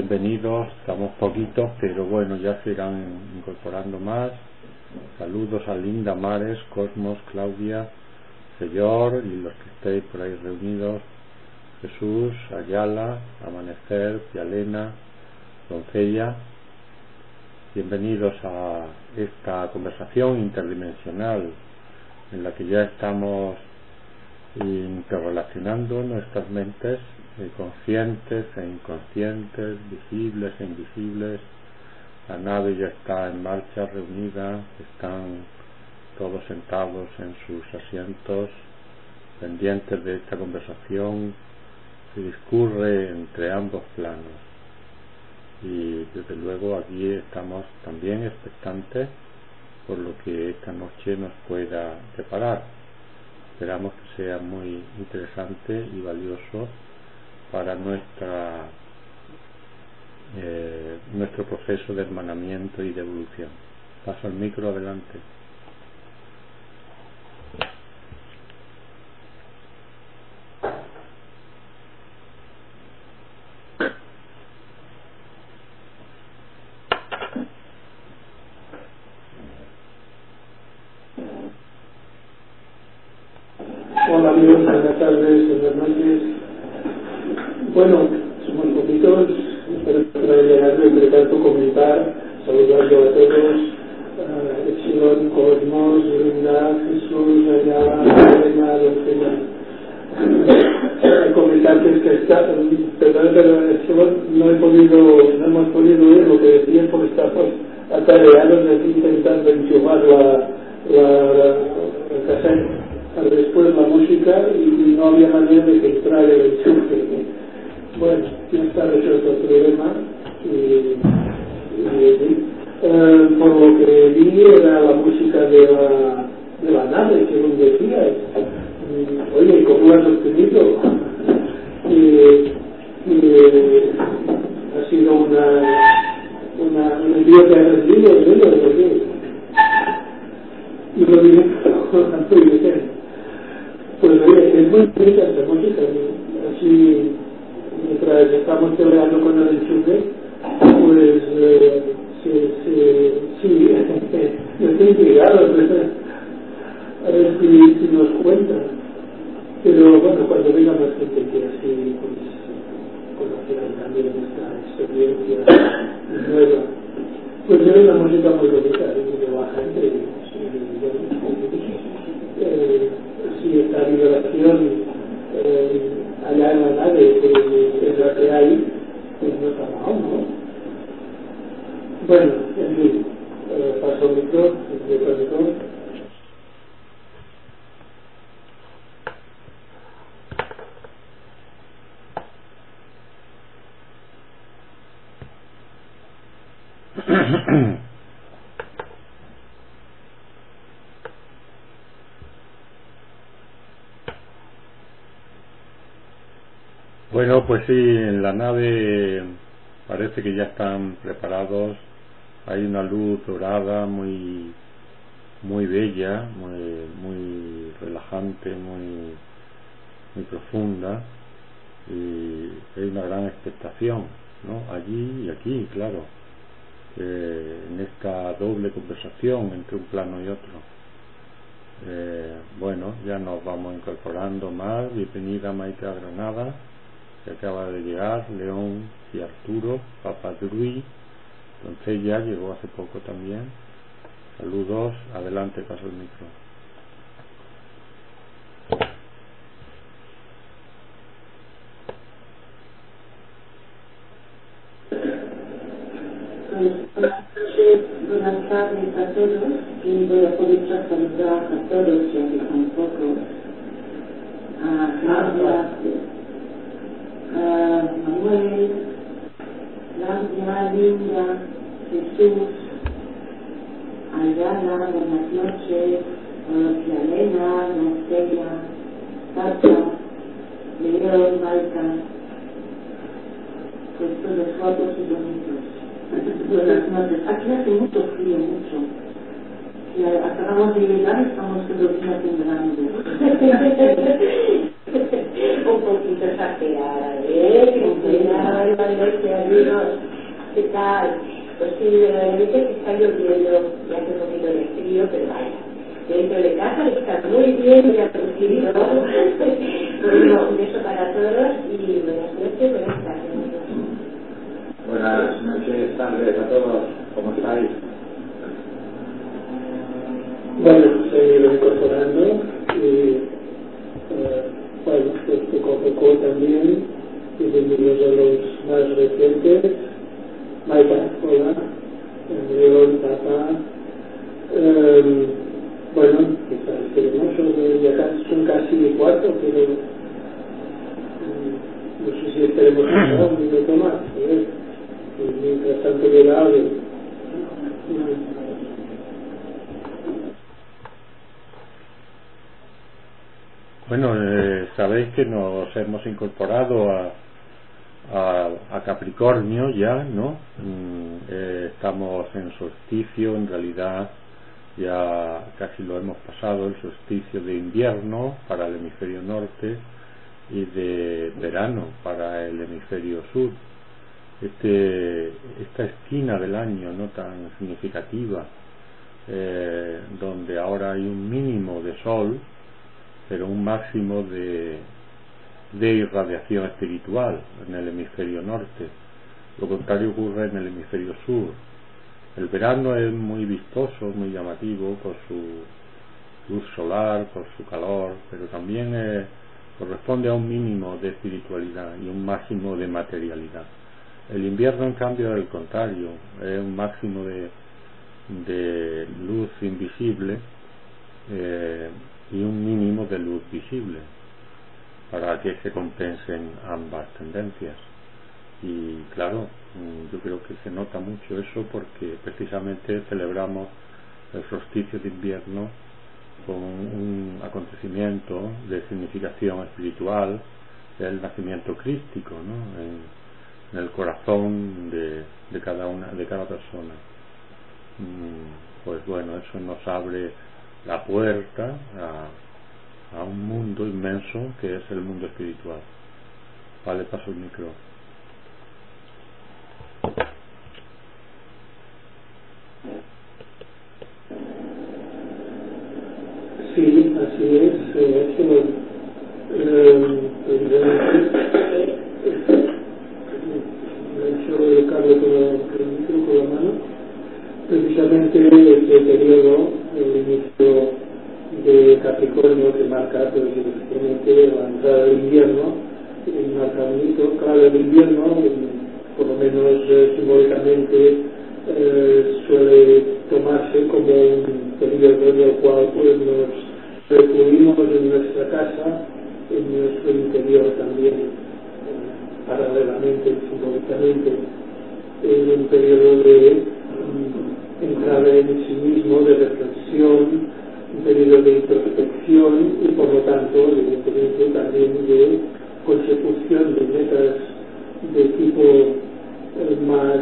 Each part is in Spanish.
bienvenidos, estamos poquitos, pero bueno, ya se irán incorporando más. Saludos a Linda, Mares, Cosmos, Claudia, Señor y los que estéis por ahí reunidos, Jesús, Ayala, Amanecer, Pialena, Doncella. Bienvenidos a esta conversación interdimensional en la que ya estamos interrelacionando nuestras mentes conscientes e inconscientes, visibles e invisibles. La nave ya está en marcha, reunida, están todos sentados en sus asientos, pendientes de esta conversación que discurre entre ambos planos. Y desde luego aquí estamos también expectantes por lo que esta noche nos pueda preparar. Esperamos que sea muy interesante y valioso para nuestro proceso de hermanamiento y de evolución. Paso el micro, adelante. Hola amigos, buenas tardes, buenas noches. Bueno, somos poquitos, espero que llegar entre tanto comentar, saludando a todos, Epsilon, Cosmos, Linda, Jesús, Ayala, Elena, Doncella. Comentar que es que está, perdón, pero Epsilon no hemos podido ver lo que decían porque estamos atareados de aquí intentando enchufar la caseta. Después la música y no había manera de que entrara el enchufe. Bueno, ya está resuelto el problema por lo que vi era la música de la nave, según decía. Oye, ¿cómo lo has obtenido? Ha sido un envío que has recibido de ellos, ¿por qué? Y lo dije muy bien. Pues oye, es muy bonita esta música, así mientras estamos peleando con el enchufe, pues sí, estoy intrigado, a ver si nos cuentan. Pero bueno, cuando venga más gente que así pues conocerán también esta experiencia nueva. Pues es una música muy bonita, de la gente, si esta liberación allá en la nave que es la que hay, pues no está mal, ¿no? Bueno, en fin, paso el micro, Bueno, pues sí, en la nave parece que ya están preparados. Hay una luz dorada muy bella, muy relajante, muy profunda, y hay una gran expectación, ¿no? Allí y aquí, claro, en esta doble conversación entre un plano y otro. Bueno, ya nos vamos incorporando más. Bienvenida Maite a Granada, que acaba de llegar, León y Arturo, Papadruy, Doncella llegó hace poco también. Saludos, adelante, paso el micro. Buenas tardes a todos, y voy a aprovechar para saludar a todos, ya que son pocos, a Claudia, a Manuel, Claudia, Linda, Jesús, Ayala, buenas noches, Pialena, Doncella, Tata, León, Malta, pues todos guapos y bonitos. Buenas noches. Aquí hace mucho frío, mucho. Y acabamos de llegar y estamos todavía temblando. Un poquito exagerada, arriba del norte, arriba, ¿qué tal? Pues sí, dice que está lloviendo y hace un poquito de frío, pero vaya. Dentro de casa está muy bien, ya producido. Bueno, un beso para todos y buenas noches, buenas tardes. Buenas noches, tardes a todos, ¿cómo estáis? Bueno, se ha ido incorporando y bueno, pues poco a poco también, y bienvenidos a los más recientes. Maika, hola, León, Papa, bueno, quizás esperemos, ya son casi 4, pero no sé si esperemos un minuto más, a ver, y mientras tanto llega alguien. Bueno, sabéis que nos hemos incorporado a Capricornio ya, ¿no? Estamos en solsticio, en realidad ya casi lo hemos pasado, el solsticio de invierno para el hemisferio norte y de verano para el hemisferio sur. Esta esquina del año no tan significativa, donde ahora hay un mínimo de sol, pero un máximo de irradiación espiritual en el hemisferio norte. Lo contrario ocurre en el hemisferio sur. El verano es muy vistoso, muy llamativo por su luz solar, por su calor, pero también corresponde a un mínimo de espiritualidad y un máximo de materialidad. El invierno, en cambio, es el contrario, es un máximo de luz invisible y un mínimo de luz visible, para que se compensen ambas tendencias. Y claro, yo creo que se nota mucho eso porque precisamente celebramos el solsticio de invierno con un acontecimiento de significación espiritual, el nacimiento crístico, ¿no? en el corazón de cada persona. Pues bueno, eso nos abre la puerta a un mundo inmenso que es el mundo espiritual. Vale, paso el micro. Sí, así es. Me he hecho el cable con el micro con la mano. Precisamente este periodo, el inicio de Capricornio, que marca pues, efectivamente la entrada del invierno, marca un hito. Claro, el invierno, por lo menos simbólicamente, suele tomarse como un periodo en el cual pues, nos recluimos en nuestra casa, en nuestro interior también, paralelamente, simbólicamente, en un periodo de entrada en sí mismo, de reflexión, un periodo de introspección y por lo tanto, evidentemente, también de consecución de metas de tipo más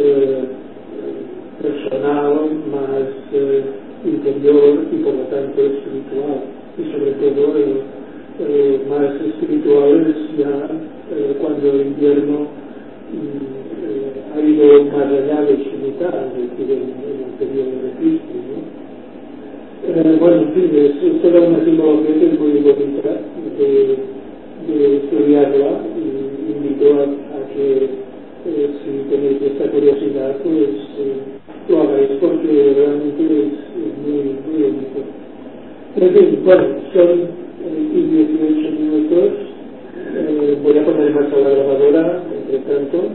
personal, más interior y por lo tanto espiritual, y sobre todo más espiritual es ya cuando el invierno ha ido más allá de su mitad, es decir, en el periodo de Cristo, ¿no? Bueno, en fin, es toda una simbología que es muy bonita de estudiarla, y invito a que si tenéis esta curiosidad, pues lo hagáis porque realmente es muy, muy bonito. En fin, bueno, son 18 minutos. Voy a poner en marcha la grabadora, entre tanto.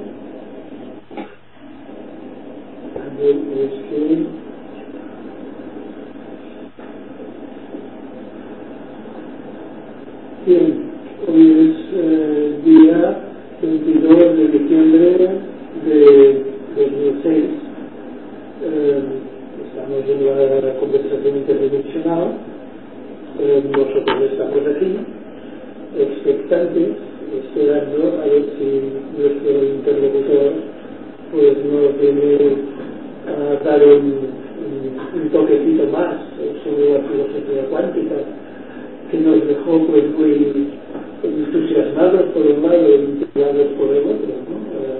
Bien, hoy es día 22 de diciembre de 2006. Estamos en la conversación interdimensional. Nosotros estamos aquí, expectantes, esperando a ver si nuestro interlocutor pues nos viene a dar un toquecito más sobre la filosofía cuántica, que nos dejó pues muy entusiasmados por un lado y intrigados por el otro, ¿no?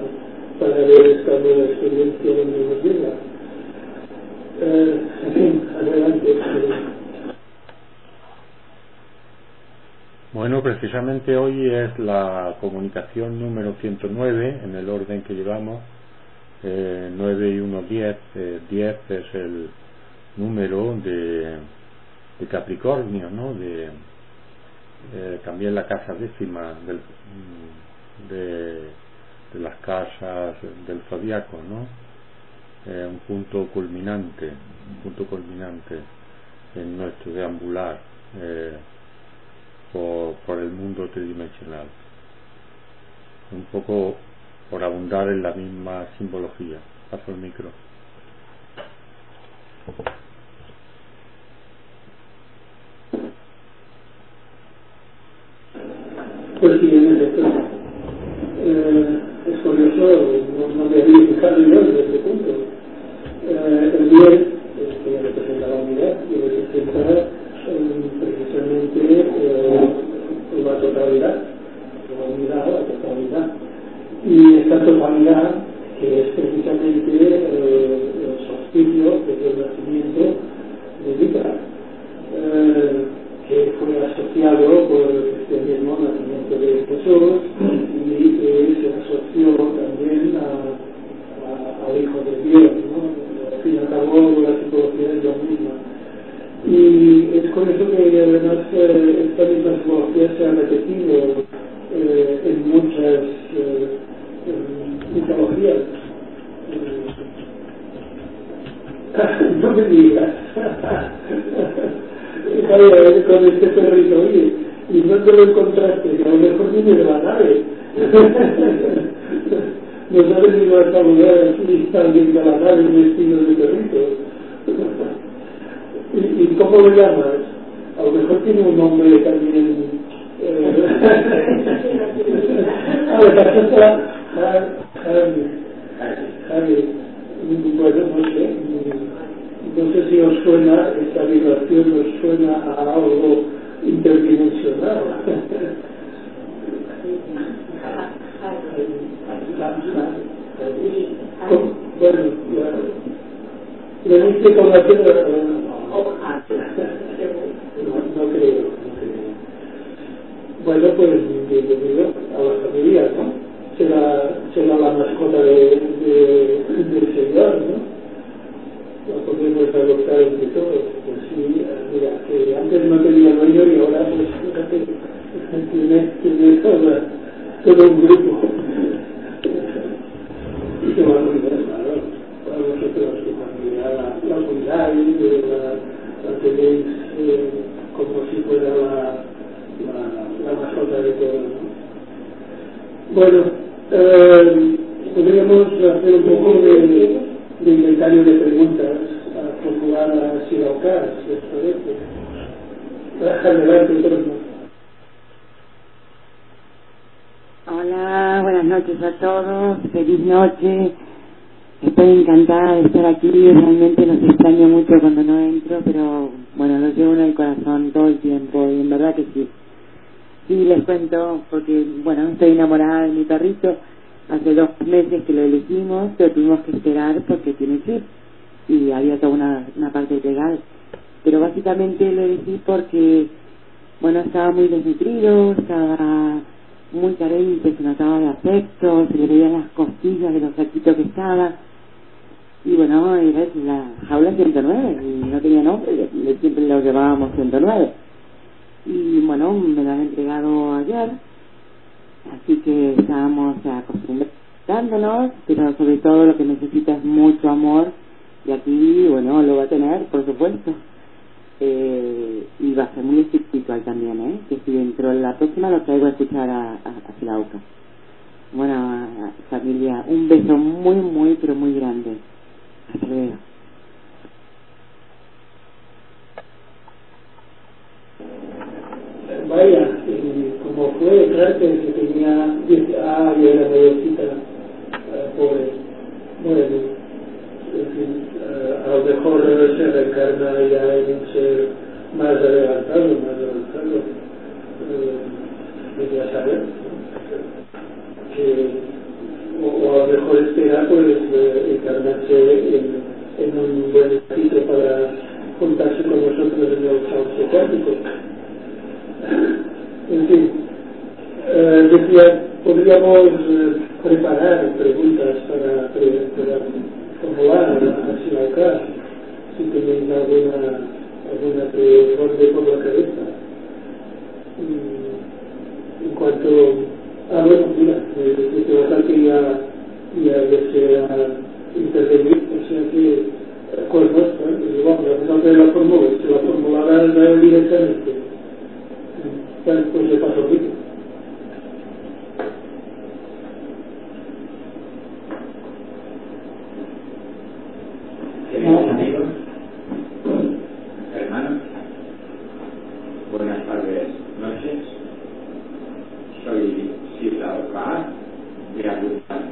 precisamente hoy es la comunicación número 109 en el orden que llevamos, 9 y 1, 10. 10 es el número de Capricornio, ¿no? También la casa décima de las casas del zodiaco, ¿no? Un punto culminante en nuestro deambular por el mundo tridimensional, un poco por abundar en la misma simbología. Paso el micro. Pues sí, en efecto, es curioso, no me había fijado yo desde este punto. El 10, que representa la unidad, y representa precisamente la totalidad, la unidad, la totalidad. Y esta totalidad, que es precisamente el solsticio, que es el nacimiento de Libra, que fue asociado por el cristianismo al nacimiento de Jesús y que se asoció también al Hijo de Dios, ¿no? Al fin y al cabo la psicología es lo mismo. Y es por eso que además esta misma psicología se ha repetido en muchas mitologías. No me digas. Con este perrito, oye, y no te lo encontraste, que a lo mejor viene de la nave. No sabes si vas a saludar si está alguien de la nave vestido de perrito. ¿Y cómo lo llamas? A lo mejor tiene un nombre también. A ver, Javi. Bueno, no sé si os suena, esta vibración os suena a algo interdimensional. Bueno, le dice con la piedra. No creo. Bueno, pues bienvenido a la familia, ¿no? Será la mascota del Señor, ¿no? Lo podemos adoptar entre todos. Pues sí, mira, que antes no tenía dueño y ahora, pues fíjate, tiene todo un grupo. Y se va a cuidar, claro. Para vosotros, que también la cuidáis, la tenéis como si fuera la mascota de todos, ¿no? Bueno, podríamos hacer un poco de inventario de preguntas a procurar a Silaucar, si os parece. Adelante, turno. Hola, buenas noches a todos, feliz noche. Estoy encantada de estar aquí, realmente los extraño mucho cuando no entro, pero bueno, los llevo en el corazón todo el tiempo y en verdad que sí. Sí, les cuento, porque bueno, estoy enamorada de mi perrito. Hace 2 meses que lo elegimos, pero tuvimos que esperar porque tiene chip y había toda una parte legal. Pero básicamente lo elegí porque, bueno, estaba muy desnutrido, estaba muy carente, se notaba de afecto, se le veían las costillas de lo flaquito que estaba. Y bueno, era la jaula 109 y no tenía nombre, siempre lo llevábamos 109. Y bueno, me lo han entregado ayer. Así que estábamos acostumbrándonos, pero sobre todo lo que necesita es mucho amor, y aquí, bueno, lo va a tener, por supuesto. Y va a ser muy espiritual también, que si dentro de la próxima lo traigo a escuchar a Silauca. Bueno, familia, un beso muy, muy, pero muy grande. Hasta luego. Vaya, como fue Cárter, que tenía 10 años y era mayorcita, pobre. Bueno, en fin, a lo mejor se reencarna ya en un ser más adelantado, ya saber, ¿no? Que, o a lo mejor espera pues encarnarse en un buen sitio para juntarse con nosotros en el sauce cuántico. En fin, decía, podríamos preparar preguntas para formular hacia acá, si tenéis alguna que ronde por la cabeza. En cuanto a bueno, mira, desde Ojalá que ya desea intervenir, o sea que cosas, vamos, no te la formula, se la formulará directamente. Pues le paso aquí. Queridos amigos, hermanos, buenas tardes, noches. Soy Sila Ocaá, de Agustín.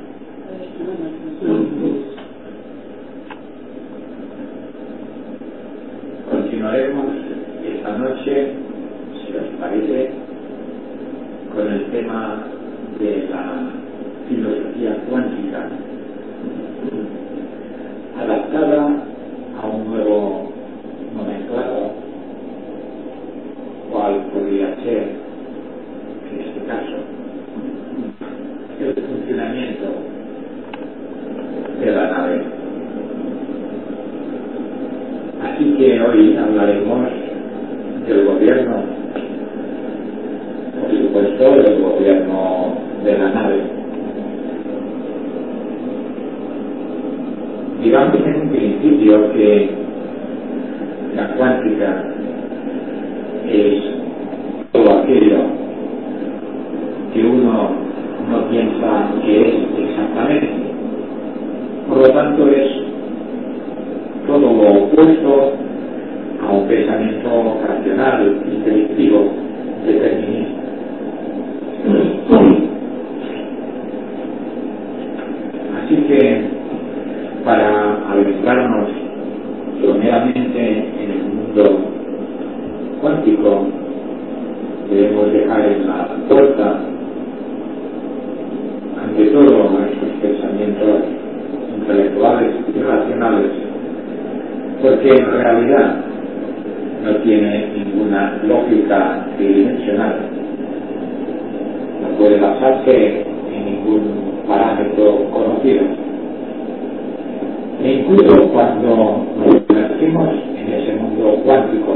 Continuaremos esta noche, si os parece, con el tema de la filosofía cuántica, adaptada a un nuevo nomenclado, cual podría ser, en este caso, el funcionamiento de la nave. Así que hoy hablaremos del gobierno, por supuesto, del gobierno de la nave. Digamos en un principio que la cuántica es todo aquello que uno no piensa que es exactamente. Por lo tanto, es todo lo opuesto a un pensamiento racional, intelectivo, determinista. Así que, para adentrarnos someramente en el mundo cuántico, debemos dejar en la puerta, ante todo, nuestros pensamientos intelectuales y racionales, porque en realidad no tiene ninguna lógica tridimensional, no puede basarse en ningún parámetro conocido. E incluso cuando nos sumergimos en ese mundo cuántico,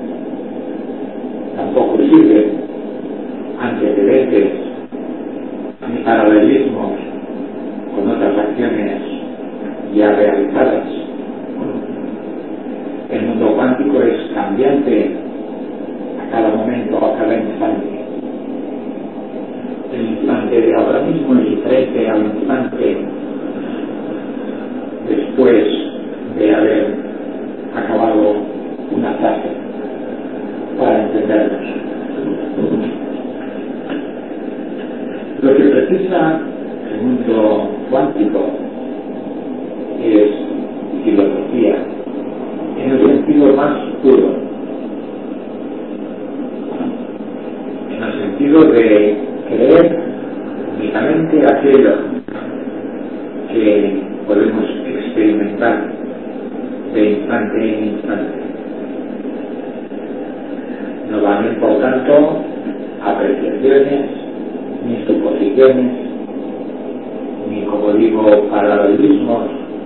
tampoco sirve antecedentes ni paralelismos con otras acciones ya realizadas. El mundo cuántico es cambiante a cada momento, a cada instante. El instante de ahora mismo es diferente al instante después de haber acabado una frase, para entendernos. Lo que precisa el mundo cuántico es filosofía, en el sentido más puro, en el sentido de creer únicamente aquello que podemos experimentar de instante en instante. No valen, por tanto, apreciaciones, ni suposiciones, ni, como digo, paralelismos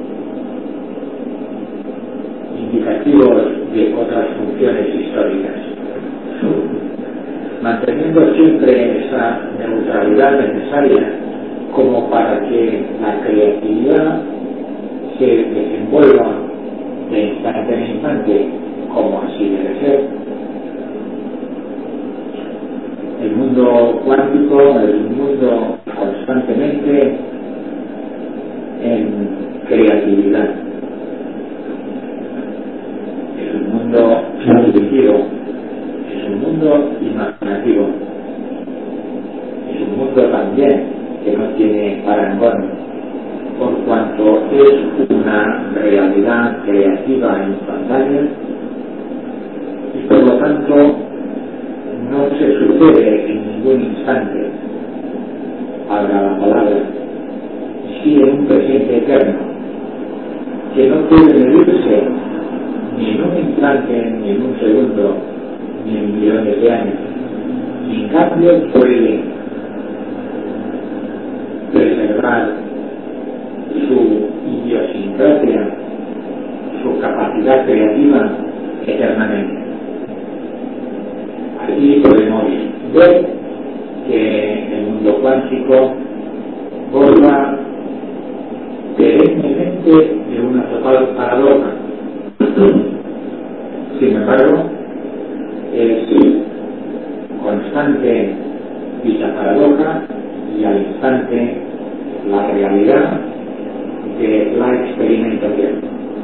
indicativos de otras funciones históricas, manteniendo siempre esa neutralidad necesaria como para que la creatividad se desenvuelva de instante en instante, como así debe ser. El mundo cuántico es un mundo constantemente en creatividad. Es un mundo intuitivo, es un mundo imaginativo, es un mundo también que no tiene parangón, por cuanto es una realidad creativa e instantánea, y por lo tanto no se sucede en ningún instante, valga la palabra, sí en un presente eterno, que no puede medirse ni en un instante, ni en un segundo, ni en millones de años. En cambio, puede conservar su idiosincrasia, su capacidad creativa eternamente. Aquí podemos ver que el mundo cuántico borra perennemente de una total paradoja. Sin embargo, es constante dicha paradoja y al instante la realidad de la experimentación.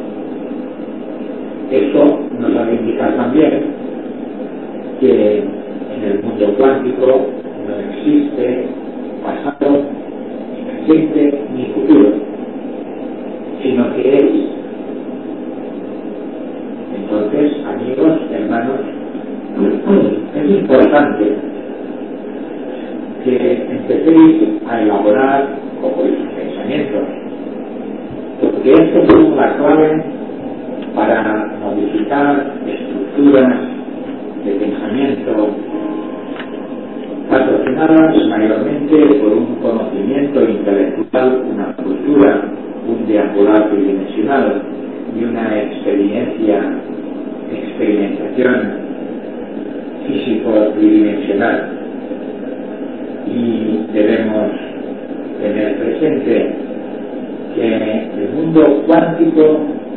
Esto nos ha de indicar también que en el mundo cuántico no existe pasado, ni presente, ni futuro, sino que es. Entonces, amigos, hermanos, es importante que empecéis a elaborar como sus pensamientos, porque esto es la clave para modificar estructuras de pensamiento patrocinadas mayormente por un conocimiento intelectual, una cultura, un deambular tridimensional y una experimentación físico-tridimensional. Y debemos tener presente que el mundo cuántico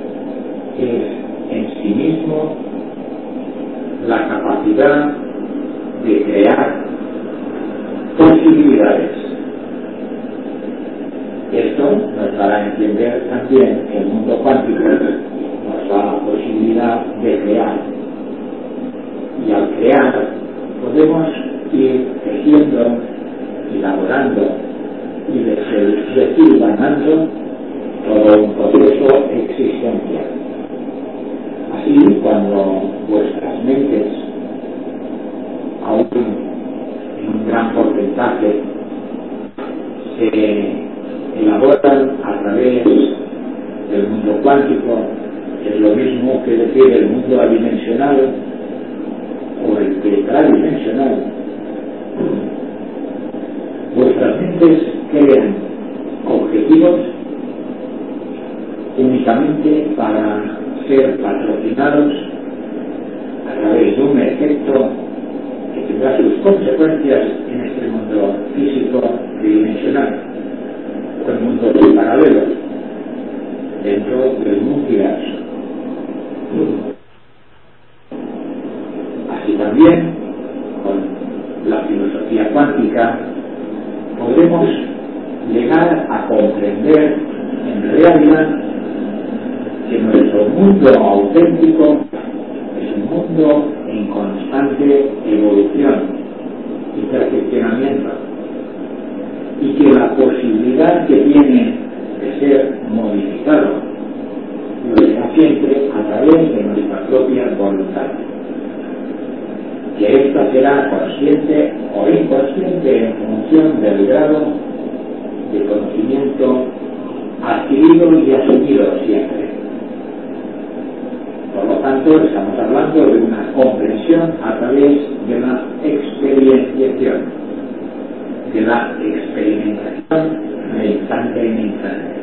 es en sí mismo la capacidad de crear posibilidades. Esto nos dará a entender también que el mundo cuántico nos da la posibilidad de crear. Y al crear podemos ir creciendo, elaborando y desilvanando todo un proceso existencial. Así, cuando vuestras mentes, aún en un gran porcentaje, se elaboran a través del mundo cuántico, que es lo mismo que decir el mundo adimensional o el tetradimensional, vuestras mentes crean objetivos únicamente para ser patrocinados a través de un efecto que tendrá sus consecuencias en este mundo físico tridimensional o en mundos paralelos dentro del multiverso. Así también, con la filosofía cuántica, podremos llegar a comprender en realidad que nuestro mundo auténtico es un mundo en constante evolución y perfeccionamiento, y que la posibilidad que tiene de ser modificado lo será siempre a través de nuestra propia voluntad, que ésta será consciente o inconsciente en función del grado de conocimiento adquirido y asumido siempre. Por lo tanto, estamos hablando de una comprensión a través de la experienciación, de la experimentación de instante en instante.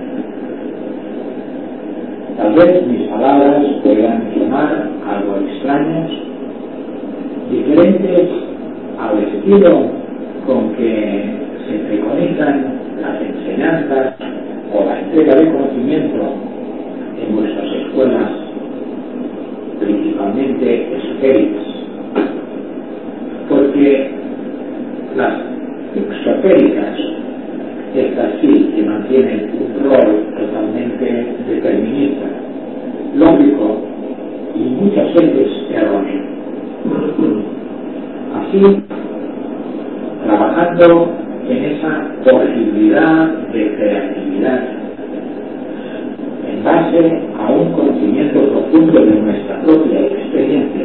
Tal vez mis palabras puedan sonar algo extrañas, diferentes al estilo con que se preconizan las enseñanzas o la entrega de conocimiento en nuestras escuelas, principalmente esotéricas, porque las exotéricas, estas sí que mantienen un rol totalmente determinista, lógico y muchas veces erróneo. Así, trabajando en esa posibilidad de creatividad en base a un conocimiento profundo de nuestra propia experiencia,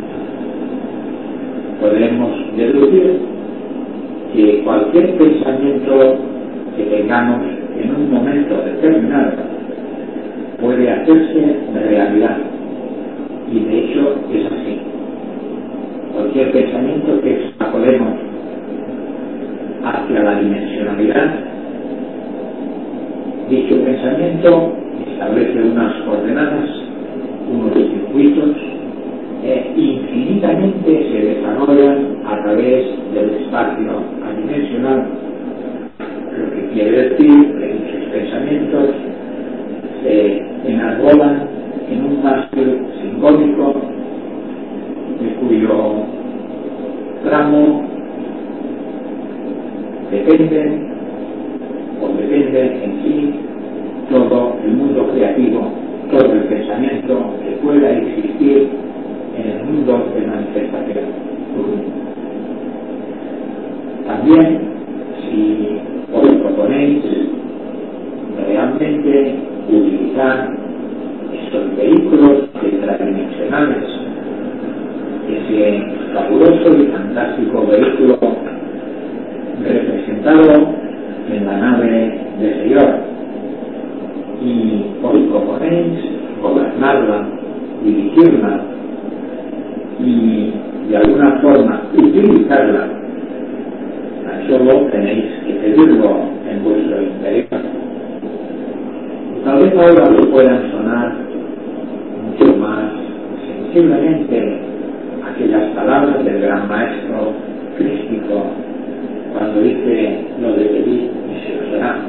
podemos deducir que cualquier pensamiento que tengamos en un momento determinado puede hacerse realidad, y de hecho es así. Cualquier pensamiento que extrapolemos hacia la dimensionalidad pensamiento establece unas coordenadas, unos circuitos, infinitamente se desarrollan a través del espacio adimensional, lo que quiere decir que sus pensamientos se enarbolan en un mástil simbólico de cuyo tramo depende en sí todo el mundo creativo, todo el pensamiento que pueda existir en el mundo de manifestación. También, si os proponéis realmente utilizar estos vehículos extradimensionales, ese fabuloso y fantástico vehículo representado en la nave de Señor, y os proponéis gobernarla, dirigirla y de alguna forma utilizarla, tan solo tenéis que pedirlo en vuestro interior. Tal vez ahora os puedan sonar mucho más sensiblemente aquellas palabras del gran maestro crístico cuando dice lo de pedir y se os dará.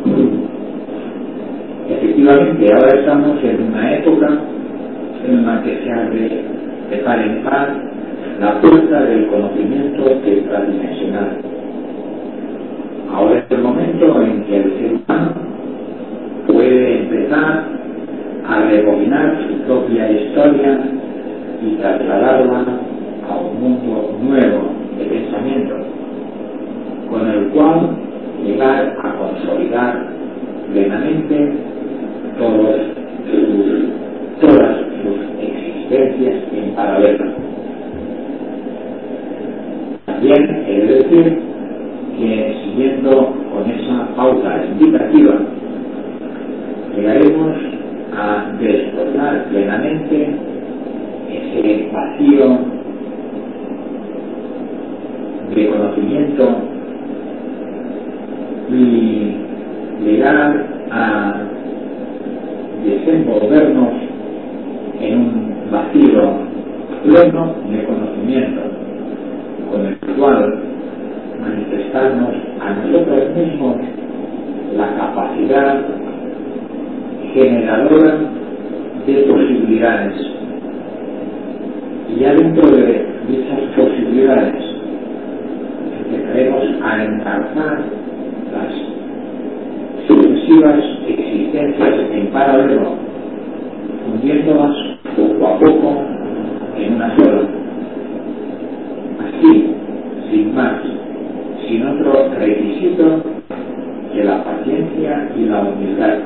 Efectivamente, ahora estamos en una época en la que se abre de par en par la puerta del conocimiento extradimensional. Ahora es el momento en que el ser humano puede empezar a rebobinar su propia historia y trasladarla a un mundo nuevo de pensamiento, con el cual llegar a consolidar plenamente todas sus existencias en paralelo. También he de decir que, siguiendo con esa pauta indicativa, llegaremos a desbordar plenamente ese vacío de conocimiento y llegar a desenvolvernos en un vacío pleno de conocimiento, con el cual manifestarnos a nosotros mismos la capacidad generadora de posibilidades, y ya dentro de dichas posibilidades empezaremos a encauzar las sucesivas existencias en paralelo, fundiéndolas poco a poco en una sola. Así, sin más, sin otro requisito que la paciencia y la humildad.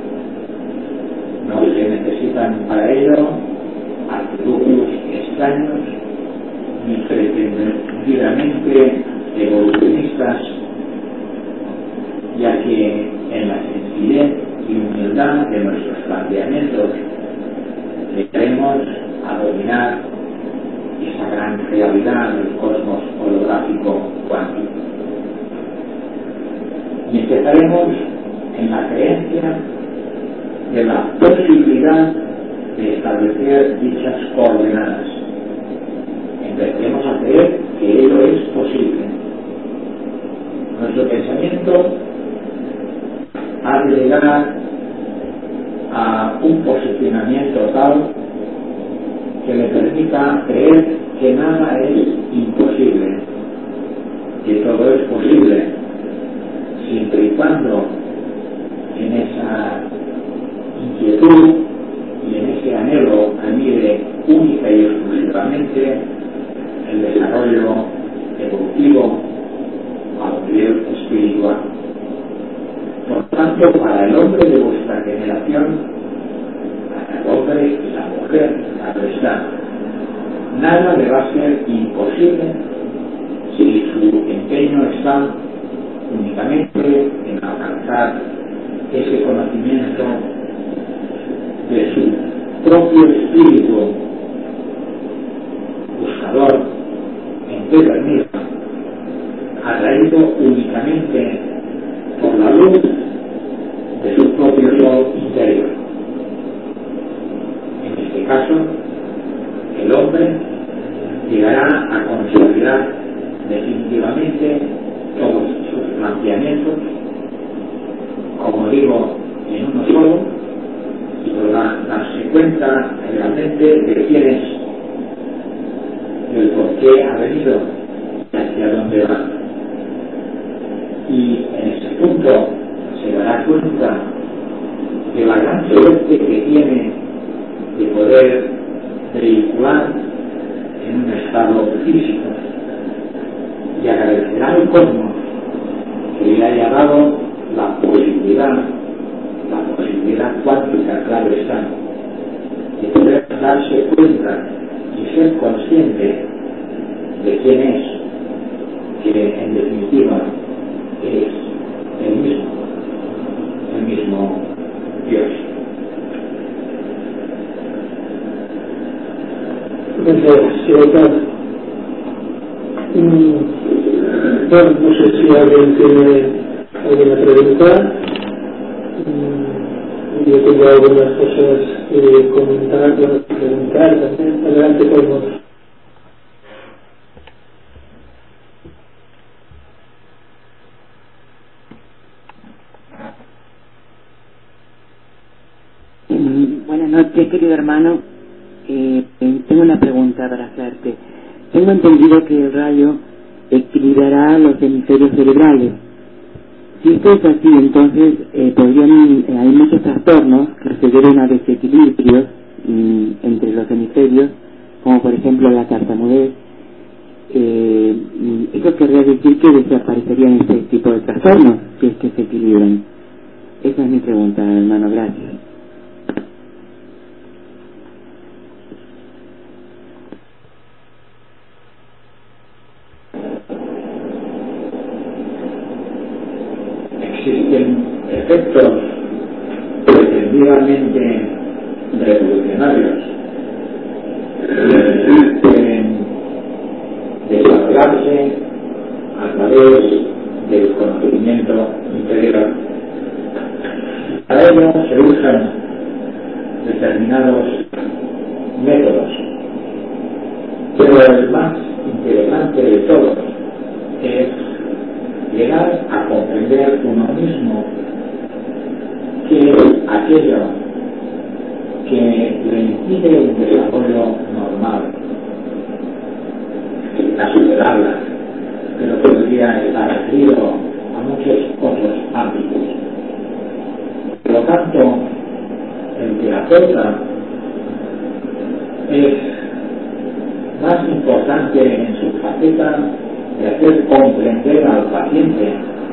No se necesitan para ello artilugios extraños ni pretendidamente evolucionistas, ya que en la sencillez y humildad de nuestros planteamientos llegaremos a dominar esa gran realidad del cosmos holográfico cuántico. Y empezaremos en la creencia de la posibilidad de establecer dichas coordenadas. Empezaremos a creer que ello es posible. Nuestro pensamiento ha de llegar a un posicionamiento tal que le permita creer que nada es imposible, que todo es posible, siempre y cuando en esa inquietud y en ese anhelo anide única y exclusivamente el desarrollo evolutivo a nivel espiritual. Por tanto, para el hombre de vuestra generación, para el hombre y la mujer, claro está, nada le va a ser imposible si su empeño está únicamente en alcanzar ese conocimiento de su propio espíritu buscador, empedernido, atraído únicamente por la luz de su propio como digo, en uno solo, pero darse cuenta realmente de quién es, del por qué ha venido y hacia dónde va. Y en ese punto se dará cuenta de la gran suerte que tiene de poder vehicular en un estado físico, y agradecerá al cosmos que le haya dado la posibilidad cuántica, claro está, de poder darse cuenta y ser consciente de quién es, que en definitiva es el mismo Dios. Gracias. Bueno, no sé si alguien tiene alguna pregunta. Yo tengo algunas cosas que comentar, preguntar también. Adelante, Cosmos. Buenas noches, querido hermano. Tengo una pregunta para hacerte. Tengo entendido que el rayo equilibrará los hemisferios cerebrales. Si esto es así, entonces hay muchos trastornos que se deben a desequilibrios entre los hemisferios, como por ejemplo la tartamudez. Eso querría decir que desaparecerían este tipo de trastornos si es que se equilibran. Esa es mi pregunta, hermano. Gracias. Existen efectos pretendidamente revolucionarios que pueden desarrollarse a través del conocimiento interior. Para ello se usan determinados métodos, pero el más interesante de todos es llegar a comprender uno mismo qué es aquello que le impide un desarrollo normal, a superarla, pero podría estar referido a muchos otros ámbitos. Por lo tanto, el terapeuta es más importante en su faceta de hacer comprender al paciente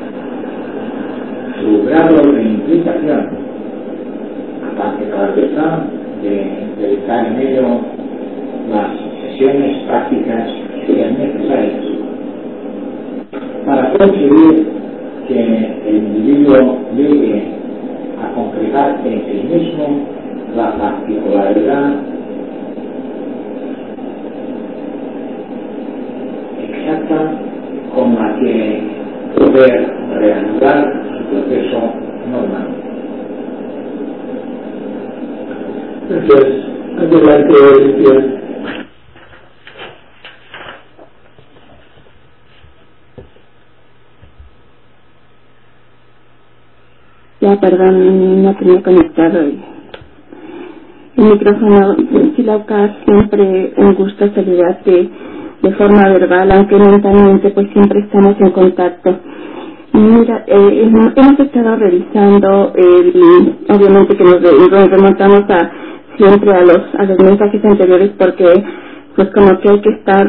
su grado de implicación, aparte, claro está, de dedicar en ello las sesiones prácticas que sean necesarias para conseguir que el individuo llegue a concretar en sí mismo la particularidad exacta con la que poder reanudar su proceso normal. Gracias. Adelante, Lidia. Ya, perdón, no tenía conectado el micrófono. Silaucar, siempre un gusto saludarte de forma verbal, aunque mentalmente pues siempre estamos en contacto. Mira, hemos estado revisando, obviamente que nos remontamos siempre a los mensajes anteriores, porque pues como que hay que estar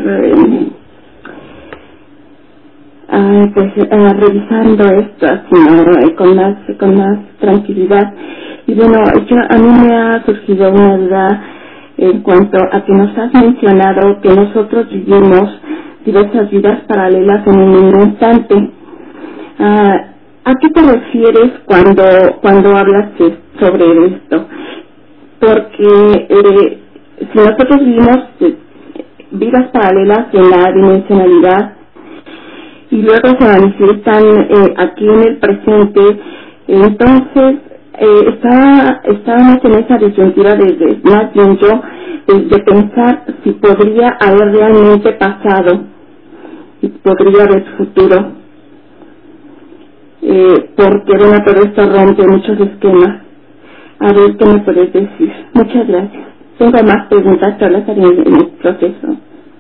revisando esto así, ¿no? con más tranquilidad. Y bueno, a mí me ha surgido una duda en cuanto a que nos has mencionado que nosotros vivimos diversas vidas paralelas en un mismo instante. ¿A qué te refieres cuando hablas sobre esto? Porque si nosotros vivimos vidas paralelas en la dimensionalidad y luego se manifiestan aquí en el presente, entonces estábamos en esa disyuntiva de más bien yo, de pensar si podría haber realmente pasado y podría haber futuro. porque bueno, todo esto rompe muchos esquemas. A ver, ¿qué me puedes decir? Muchas gracias. Tengo más preguntas, pero las haré en el proceso.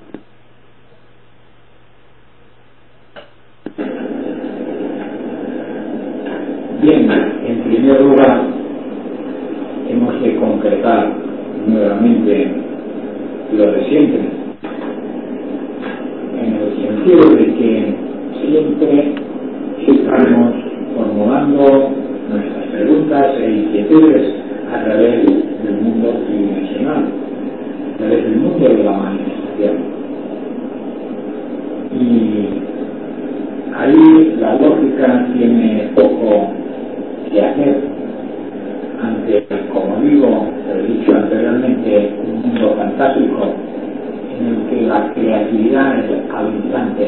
Bien, en primer lugar, hemos de concretar nuevamente lo de siempre, en el sentido de que siempre estamos formulando nuestras preguntas e inquietudes a través del mundo tridimensional, a través del mundo de la manifestación. Y ahí la lógica tiene poco que hacer ante, como digo, he dicho anteriormente, un mundo fantástico en el que la creatividad es al instante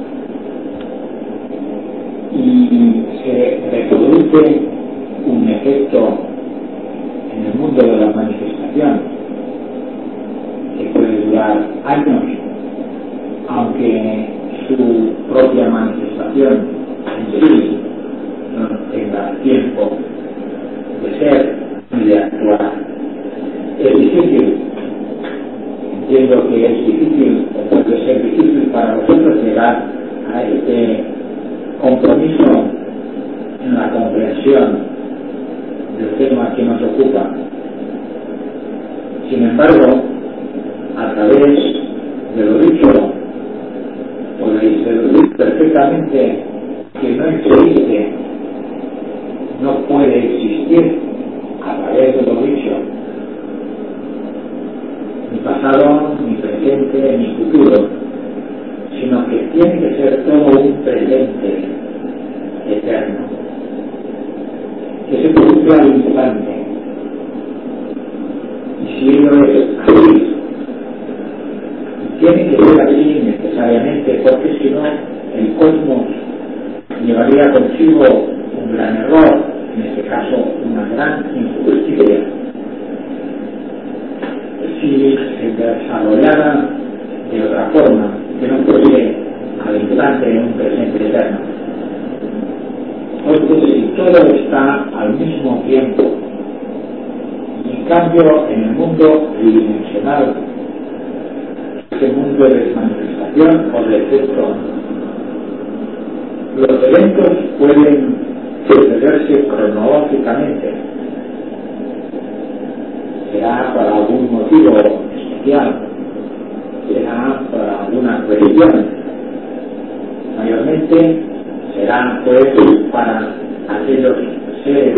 y se reproduce un efecto en el mundo de la manifestación que puede durar años, aunque su propia manifestación en sí no tenga tiempo de ser y de actuar. Es difícil, entiendo que es difícil, o puede ser difícil para vosotros llegar a este compromiso en la comprensión del tema que nos ocupa. Sin embargo, a través de lo dicho, podéis deducir perfectamente que no existe, no puede existir a través de lo dicho ni pasado, ni presente, ni futuro, sino que tiene que ser todo un presente eterno que se produce al instante. Y si ello es así, tiene que ser así necesariamente, porque si no el cosmos llevaría consigo un gran error, en este caso una gran injusticia, si se desarrollara de otra forma, que no fuese al instante en un presente eterno. Entonces, si todo está al mismo tiempo, y en cambio en el mundo tridimensional, este mundo de manifestación o de efecto, los eventos pueden sucederse cronológicamente. Será para algún motivo especial, será para alguna cuestión. Mayormente será pues para aquellos seres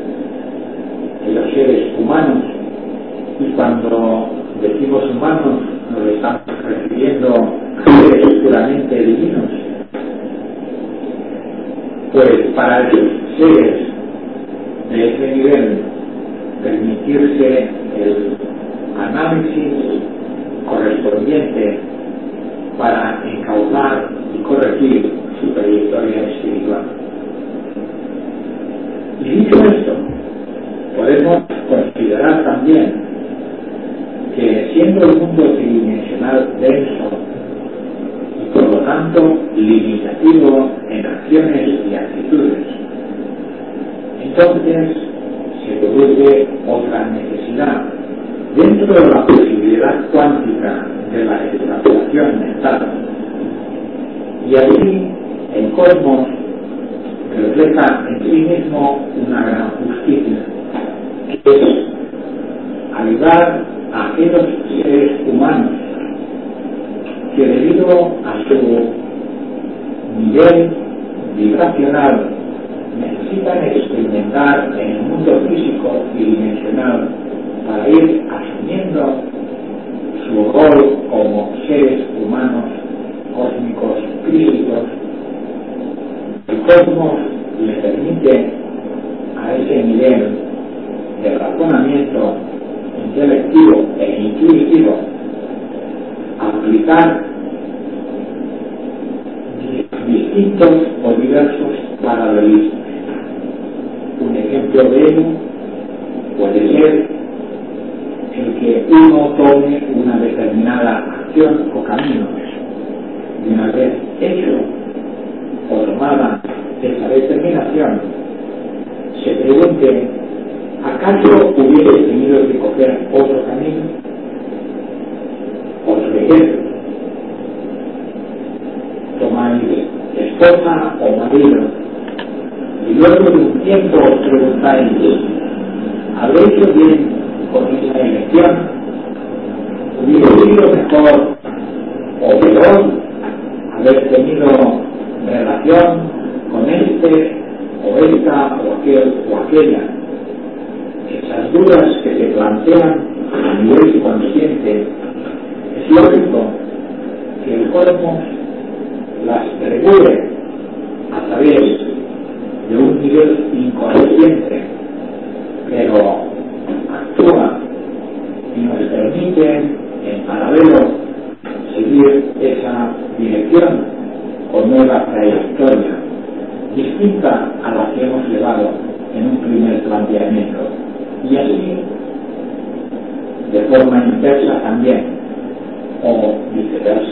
humanos, y cuando decimos humanos nos estamos refiriendo a seres puramente divinos. Pues para esos seres de ese nivel permitirse el análisis correspondiente para encauzar y corregir su trayectoria espiritual. Y dicho esto, podemos considerar también que siendo el mundo tridimensional denso y por lo tanto limitativo en acciones y actitudes, entonces se produce otra necesidad dentro de la posibilidad cuántica de la extrapolación mental. Y así el cosmos refleja en sí mismo una gran justicia, que es ayudar a aquellos seres humanos que debido a su nivel vibracional necesitan experimentar en el mundo físico y dimensional para ir asumiendo su rol como seres humanos cósmicos críticos. El cosmos le permite a ese nivel de razonamiento intelectivo e intuitivo aplicar distintos o diversos paralelismos. Un ejemplo de ello puede ser el que uno tome una determinada acción o camino, y una vez hecho o tomada esa determinación se pregunte, ¿acaso hubiese tenido que coger otro camino? Otro ejemplo, tomáis esposa o marido y luego de un tiempo os preguntáis, ¿habré hecho bien con esa elección? ¿Hubiese sido mejor o peor haber tenido relación con este o esta o aquella? Esas dudas que se plantean a nivel consciente, es lógico que el cosmos las regule a través de un nivel inconsciente, pero actúa y nos permite en paralelo seguir esa dirección con nueva trayectoria, distinta a la que hemos llevado en un primer planteamiento, y así de forma inversa también, o viceversa.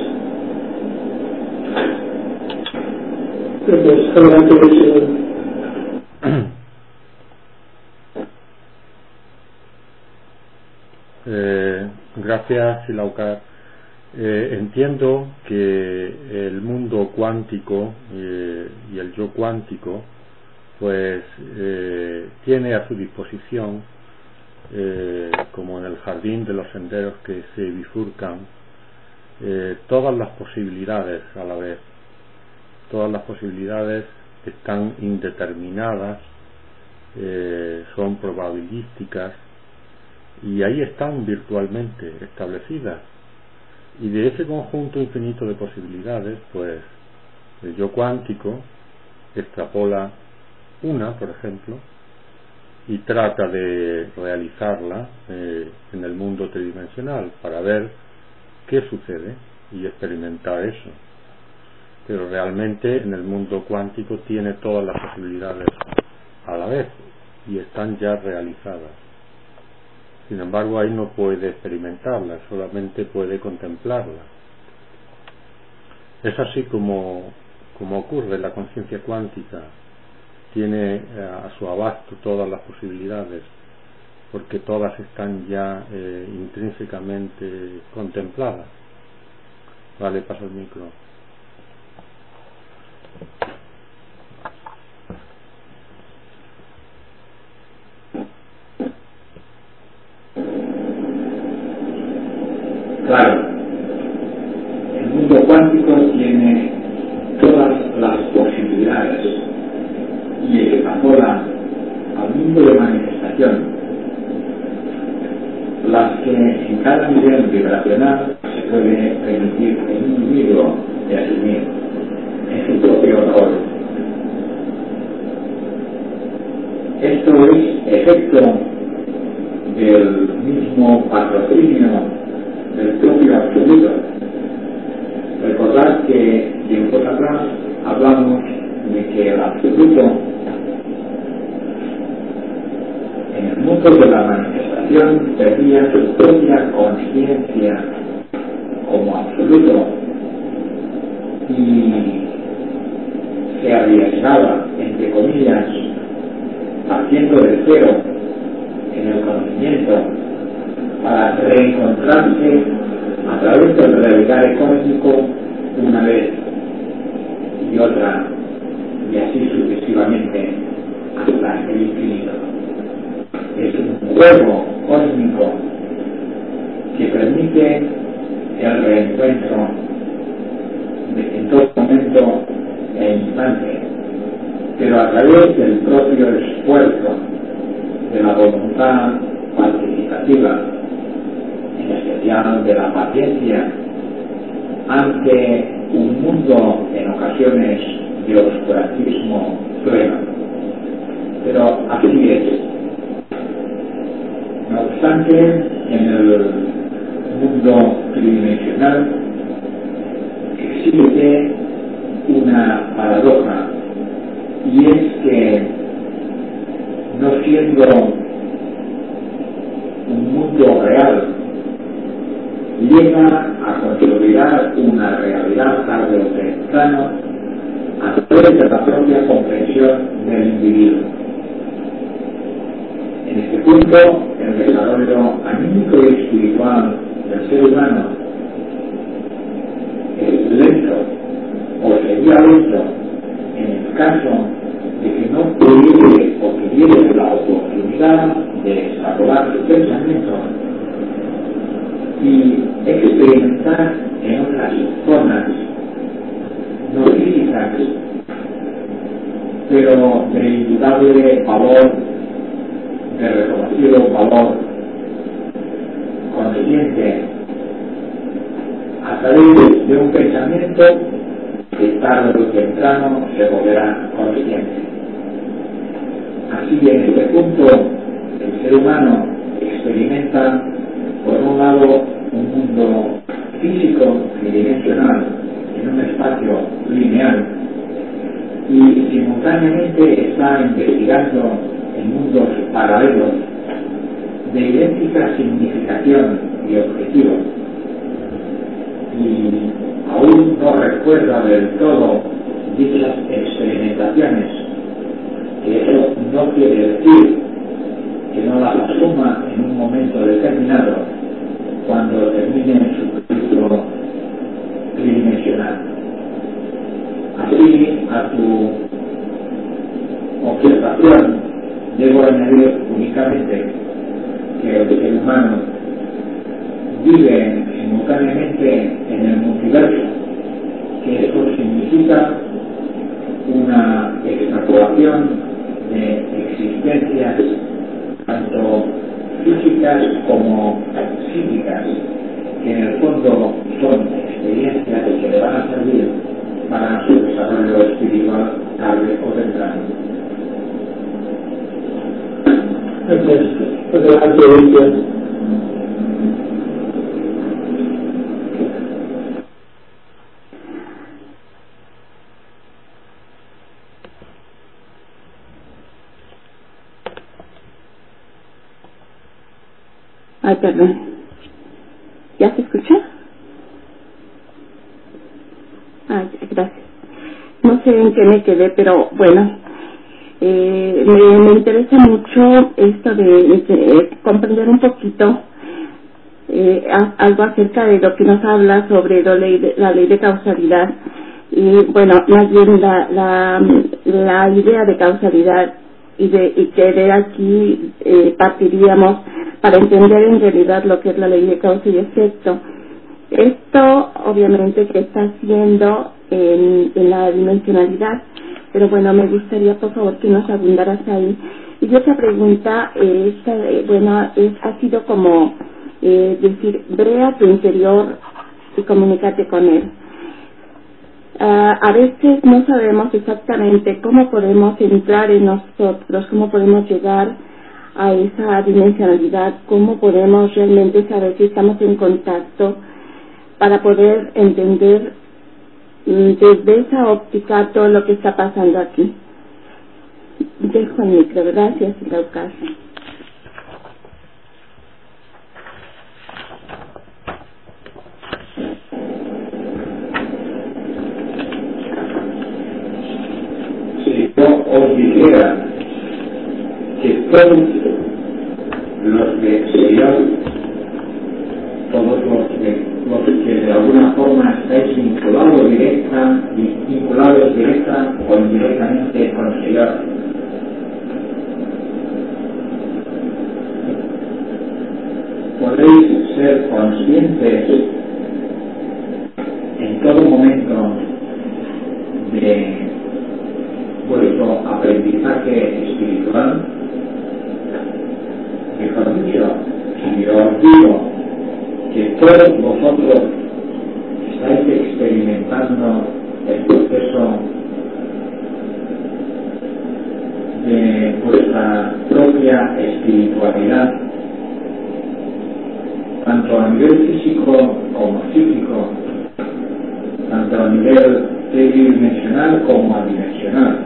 Gracias, Silaucar. Entiendo que el mundo cuántico y el yo cuántico pues tiene a su disposición, como en el jardín de los senderos que se bifurcan, todas las posibilidades a la vez. Todas las posibilidades están indeterminadas, son probabilísticas y ahí están virtualmente establecidas. Y de ese conjunto infinito de posibilidades, pues el yo cuántico extrapola una, por ejemplo, y trata de realizarla en el mundo tridimensional para ver qué sucede y experimentar eso. Pero realmente en el mundo cuántico tiene todas las posibilidades a la vez y están ya realizadas. Sin embargo, ahí no puede experimentarla, solamente puede contemplarla. Es así como ocurre la conciencia cuántica. Tiene a su abasto todas las posibilidades, porque todas están ya intrínsecamente contempladas. Vale, paso el micro. Claro, el mundo cuántico tiene todas las posibilidades y extrapola al mundo de manifestación, las que en cada nivel vibracional se puede permitir en un individuo de asumir en su propio rol. Esto es efecto del mismo patrocinio del propio absoluto. Recordad que tiempos atrás hablamos de que el absoluto en el mundo de la manifestación perdía su propia conciencia como absoluto y se arriesgaba, entre comillas, partiendo de cero en el conocimiento, para reencontrarse a través del revigar cósmico una vez y otra, y así sucesivamente hasta el infinito. Es un juego cósmico que permite el reencuentro en todo momento e instante, pero a través del propio esfuerzo de la voluntad participativa, en especial de la paciencia, ante un mundo en ocasiones de oscurantismo pleno. Pero así es. No obstante, en el mundo tridimensional existe una paradoja, y es que, no siendo un mundo real, llega a consolidar una realidad tarde o temprano a través de la propia comprensión del individuo. En este punto, el desarrollo anímico y espiritual del ser humano es lento, o sería lento, en el caso de que no pudiese o tuviese la oportunidad de desarrollar su pensamiento y experimentar en otras zonas no físicas, pero de indudable valor, de reconocido valor consciente, a través de un pensamiento que tarde o temprano se volverá consciente. Así, en este punto, el ser humano experimenta, por un lado, un mundo físico tridimensional en un espacio lineal y simultáneamente está investigando en mundos paralelos de idéntica significación y objetivo, y aún no recuerda del todo dichas experimentaciones, que eso no quiere decir que no las asuma en un momento determinado cuando termine su ciclo tridimensional. Así, a tu observación debo añadir únicamente que el ser humano vive simultáneamente en el multiverso, que eso significa una extrapolación de existencias tanto físicas como psíquicas, que en el fondo son experiencias que le van a servir para su desarrollo espiritual tarde o temprano. Gracias. Ay, perdón. ¿Ya se escucha? Ay, gracias. No sé en qué me quedé, pero bueno, me interesa mucho esto de comprender un poquito algo acerca de lo que nos habla sobre la ley de causalidad. Y bueno, más bien la idea de causalidad y que de aquí partiríamos para entender en realidad lo que es la ley de causa y efecto. Esto obviamente que está haciendo en la dimensionalidad, pero bueno, me gustaría por favor que nos abundaras ahí. Y otra pregunta, ha sido como decir, ve a tu interior y comunícate con él. A veces no sabemos exactamente cómo podemos entrar en nosotros, cómo podemos llegar a esa dimensionalidad, cómo podemos realmente saber si estamos en contacto para poder entender desde esa óptica todo lo que está pasando aquí. Dejo el micro. Gracias, Laucasa. Si yo os dijera que todos los exteriores, todos los que de alguna forma estáis vinculados directa o indirectamente con el Señor, podéis ser conscientes en todo momento de vuestro aprendizaje espiritual. Mejor dicho, si yo os digo que todos vosotros estáis experimentando el proceso de vuestra propia espiritualidad, tanto a nivel físico como psíquico, tanto a nivel tridimensional como adimensional.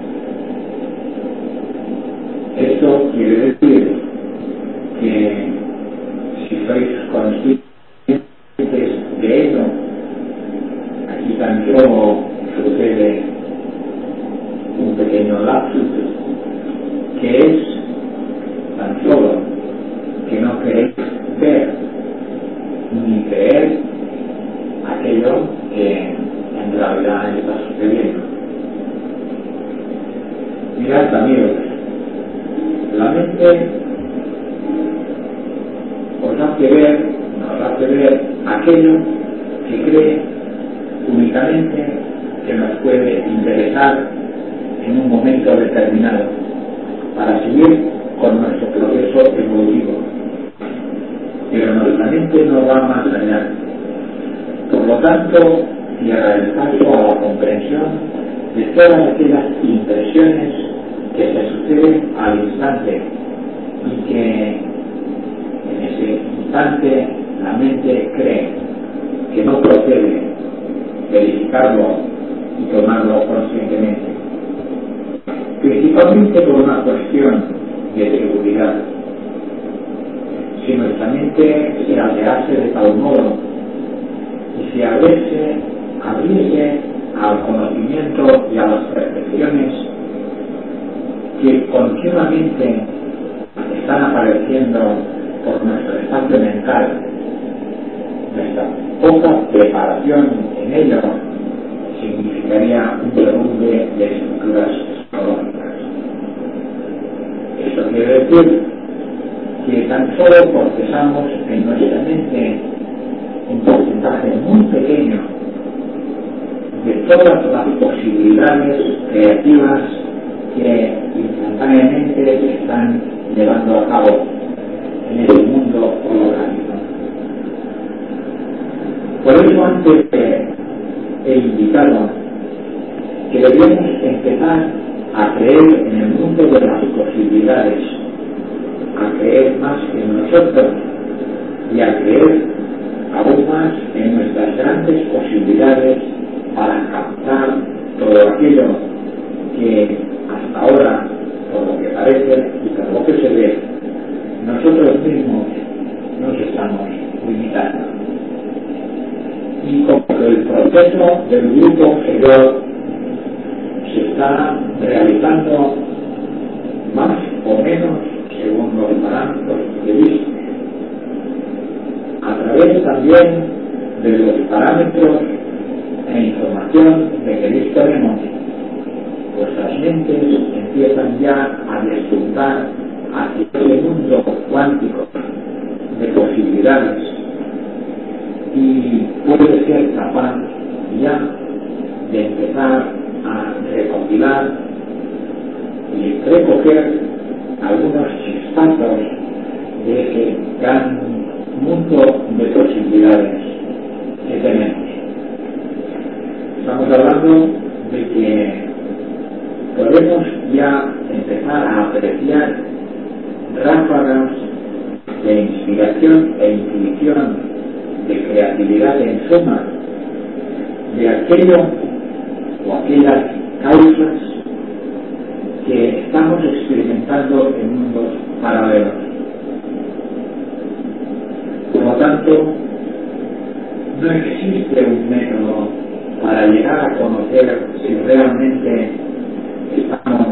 Esto quiere decir que si sois conscientes de ello, aquí tan solo sucede La mente nos hace ver aquello que cree únicamente que nos puede interesar en un momento determinado para seguir con nuestro proceso evolutivo. Pero nuestra mente no va más allá. Por lo tanto, cierra el paso a la comprensión de todas aquellas impresiones que se suceden al instante y que en ese instante la mente cree que no procede verificarlo y tomarlo conscientemente, principalmente por una cuestión de seguridad. Si nuestra mente se alterase de tal modo y se abriese al conocimiento y a las percepciones que continuamente están apareciendo por nuestro espacio mental, nuestra poca preparación en ello significaría un derrumbe de estructuras psicológicas. Esto quiere decir que tan solo procesamos en nuestra mente un porcentaje muy pequeño de todas las posibilidades creativas que instantáneamente se están llevando a cabo en este mundo holográfico. Por eso antes he indicado que debemos empezar a creer en el mundo de las posibilidades, a creer más en nosotros y a creer aún más en nuestras grandes posibilidades para captar todo aquello que hasta ahora, por lo que parece y por lo que se ve, nosotros mismos nos estamos limitando. Y como que el proceso del grupo seguidor se está realizando más o menos según los parámetros que viste, a través también de los parámetros e información de que disponemos, vuestras mentes empiezan ya a despuntar hacia ese mundo cuántico de posibilidades y puede ser capaz ya de empezar a recopilar y recoger algunos chispazos de ese gran mundo de posibilidades que tenemos. Estamos hablando de que podemos ya empezar a apreciar ráfagas de inspiración e intuición, de creatividad en suma, de aquello o aquellas causas que estamos experimentando en mundos paralelos. Por lo tanto, no existe un método para llegar a conocer si realmente estamos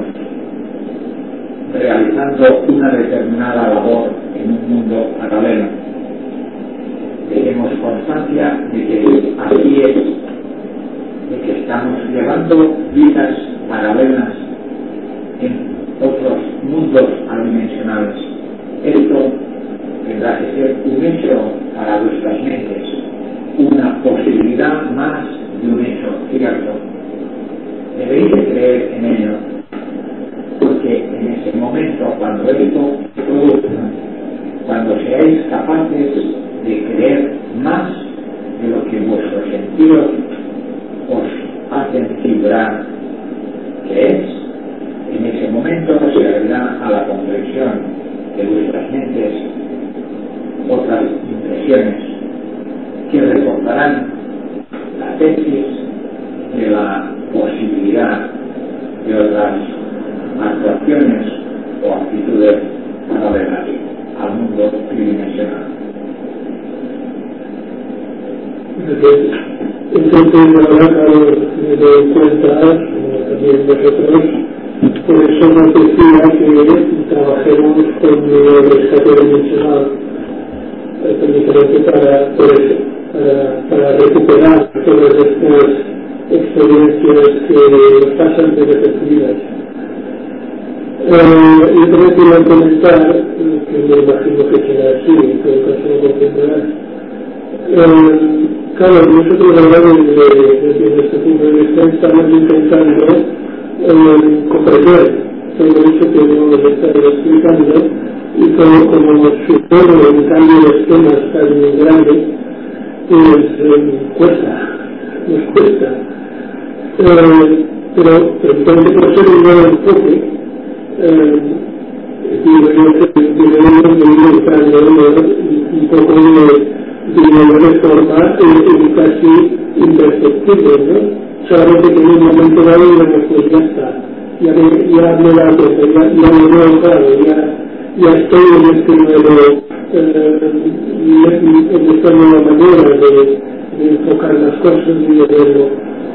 realizando una determinada labor en un mundo paralelo. Tenemos constancia de que así es, de que estamos llevando vidas paralelas en otros mundos adimensionales. Esto tendrá que ser un hecho para vuestras mentes, una posibilidad más de un hecho cierto. Debéis de creer en ello, porque en ese momento, cuando esto se produzca, cuando seáis capaces de creer más de lo que vuestros sentidos os hacen figurar que es, en ese momento se abrirá a la comprensión de vuestras mentes otras impresiones que reforzarán la tesis de la posibilidad de otras actuaciones o actitudes paralelas al mundo tridimensional. Entonces, la verdad, de cuenta, también nosotros, por eso nos decía que trabajemos con el rescate dimensional, para recuperar todas estas experiencias que pasan desapercibidas. Yo también quería comentar, que me imagino que será así, en todo caso lo comprenderás. Claro, nosotros ahora desde este punto de vista estamos intentando comprender todo eso que hemos estado explicando y como supone un cambio de esquemas tan grande, pues nos cuesta. Pero precisamente por ser un nuevo enfoque, debemos de ir entrando un poco de reforma casi imperceptible, ¿no? Solamente que en un momento dado pues ya está, ya me he dado cuenta, ya me veo claro, ya estoy en este nuevo, en esta nueva manera de enfocar las cosas y de verlo.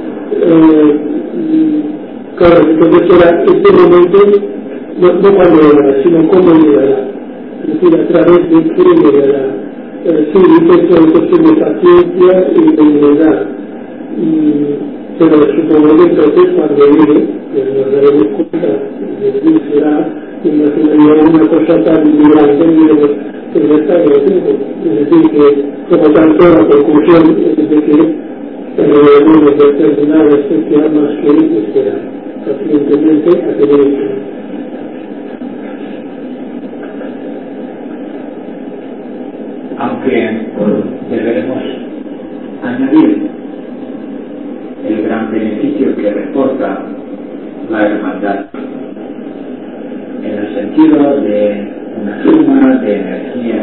Claro, entonces era este momento, no cuando llegará, sino cómo llegará, es decir, a través de qué llegará. Sí, dice que es cuestión de paciencia y de humildad, pero supongo que entonces cuando llegue, pues nos daremos cuenta de que será, imaginaría una cosa tan grande y diremos que ya está en el tiempo. Es decir, que como tanto la conclusión es de que debemos de terminar especial más que esperar pacientemente a tener el aunque deberemos añadir el gran beneficio que reporta la hermandad en el sentido de una suma de energías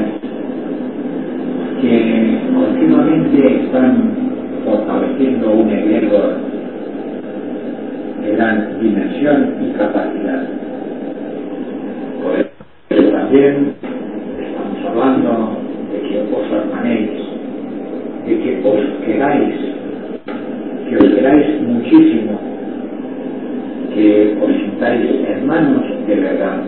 que continuamente están fortaleciendo un egregor de gran dimensión y capacidad. Por eso también estamos hablando de que os hermanéis, de que os queráis muchísimo, que os sintáis hermanos de verdad,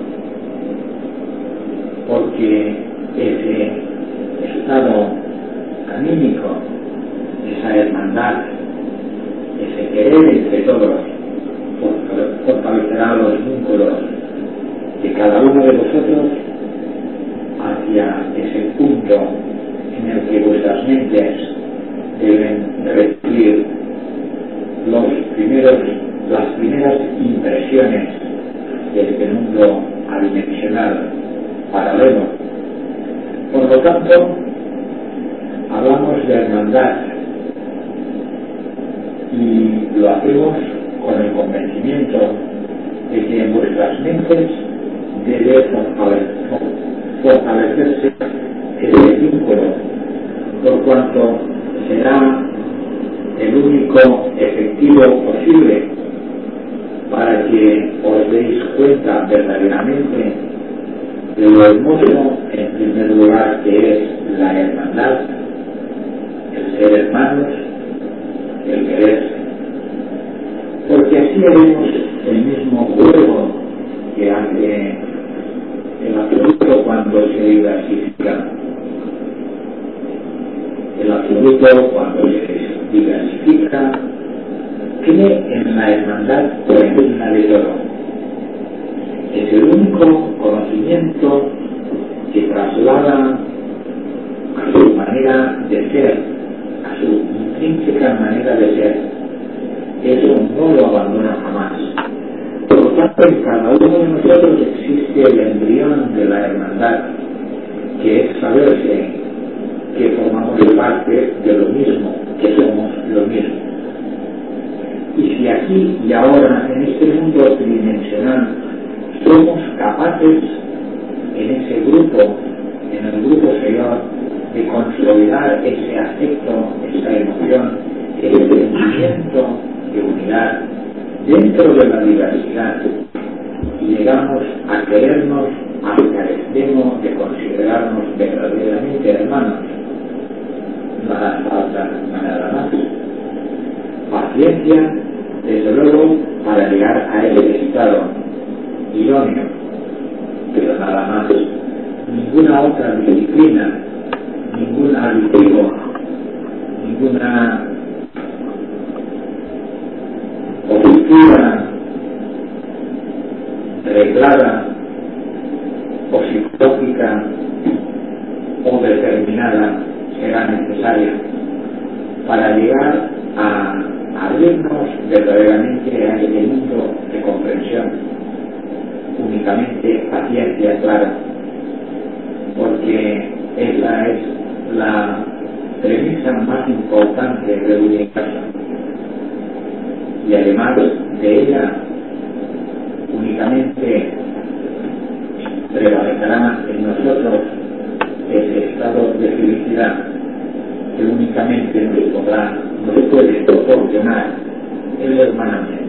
porque ese estado anímico, esa hermandad, ese querer entre todos, fortalecerá los vínculos de cada uno de vosotros hacia ese punto en el que vuestras mentes deben recibir las primeras impresiones de este mundo adimensional paralelo. Por lo tanto, hablamos de hermandad y lo hacemos con el convencimiento de que en vuestras mentes debe fortalecerse ese vínculo, por cuanto será el único efectivo posible para que os deis cuenta verdaderamente de lo hermoso, en primer lugar, que es la hermandad, el ser hermanos, el quererse. Porque así haremos el mismo juego que hace el absoluto cuando se diversifica. El absoluto cuando se diversifica cree en la hermandad por encima de todo. Es el único conocimiento que traslada a su manera de ser, a su intrínseca manera de ser. Eso no lo abandona jamás. Por lo tanto, en cada uno de nosotros existe el embrión de la hermandad, que es saberse que formamos parte de lo mismo, que somos lo mismo. Y si aquí y ahora, en este mundo tridimensional, somos capaces, en ese grupo, en el grupo Señor, de consolidar ese afecto, esa emoción, ese sentimiento de unidad dentro de la diversidad, y llegamos a querernos hasta el extremo de considerarnos verdaderamente hermanos, no hará falta nada más. Paciencia, desde luego, para llegar a ese estado idóneo, pero nada más. Ninguna otra disciplina, ningún aditivo, ninguna postura reglada controlada o psicológica o determinada será necesaria para llegar a abrirnos verdaderamente a este mundo de comprensión, únicamente paciencia clara, porque esa es la premisa más importante del universo, y además de ella únicamente prevalecerá en nosotros ese estado de felicidad que únicamente nos puede proporcionar el hermanamiento.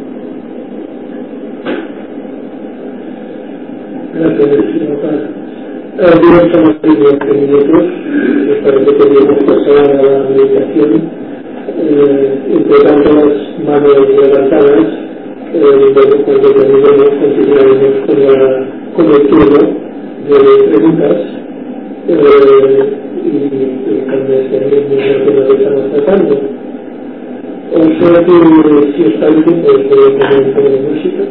Gracias, señor Paz. Directamos a 20 minutos, para que podamos pasar a la meditación. Entre tantas manos levantadas, cuando terminemos continuaremos con el turno de preguntas y cambios de mismo que nos estamos tratando. O sea que si está bien, pues voy a poner un poco de música.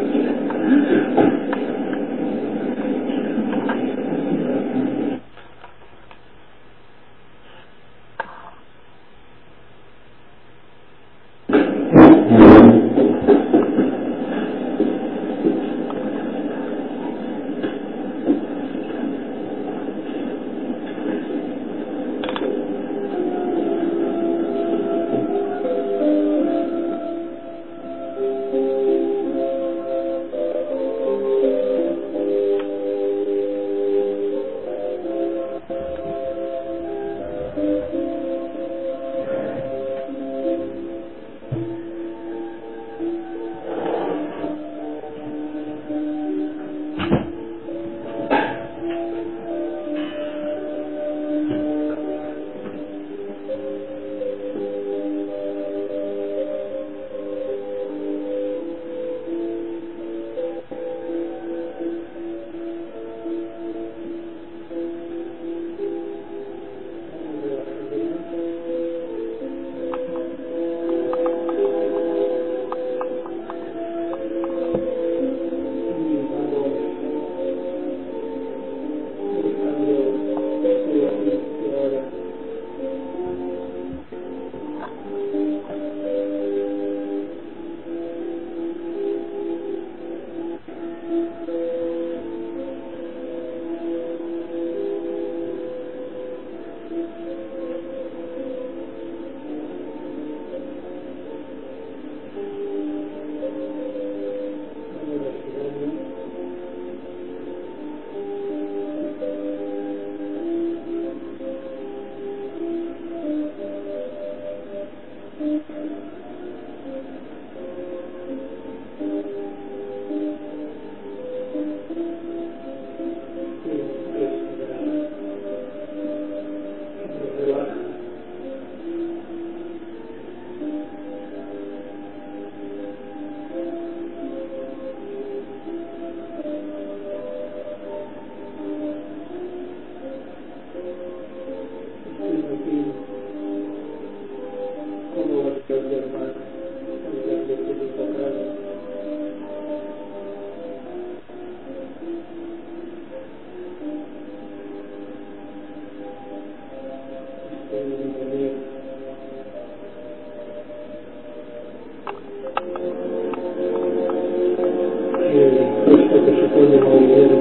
Esto que supone movimiento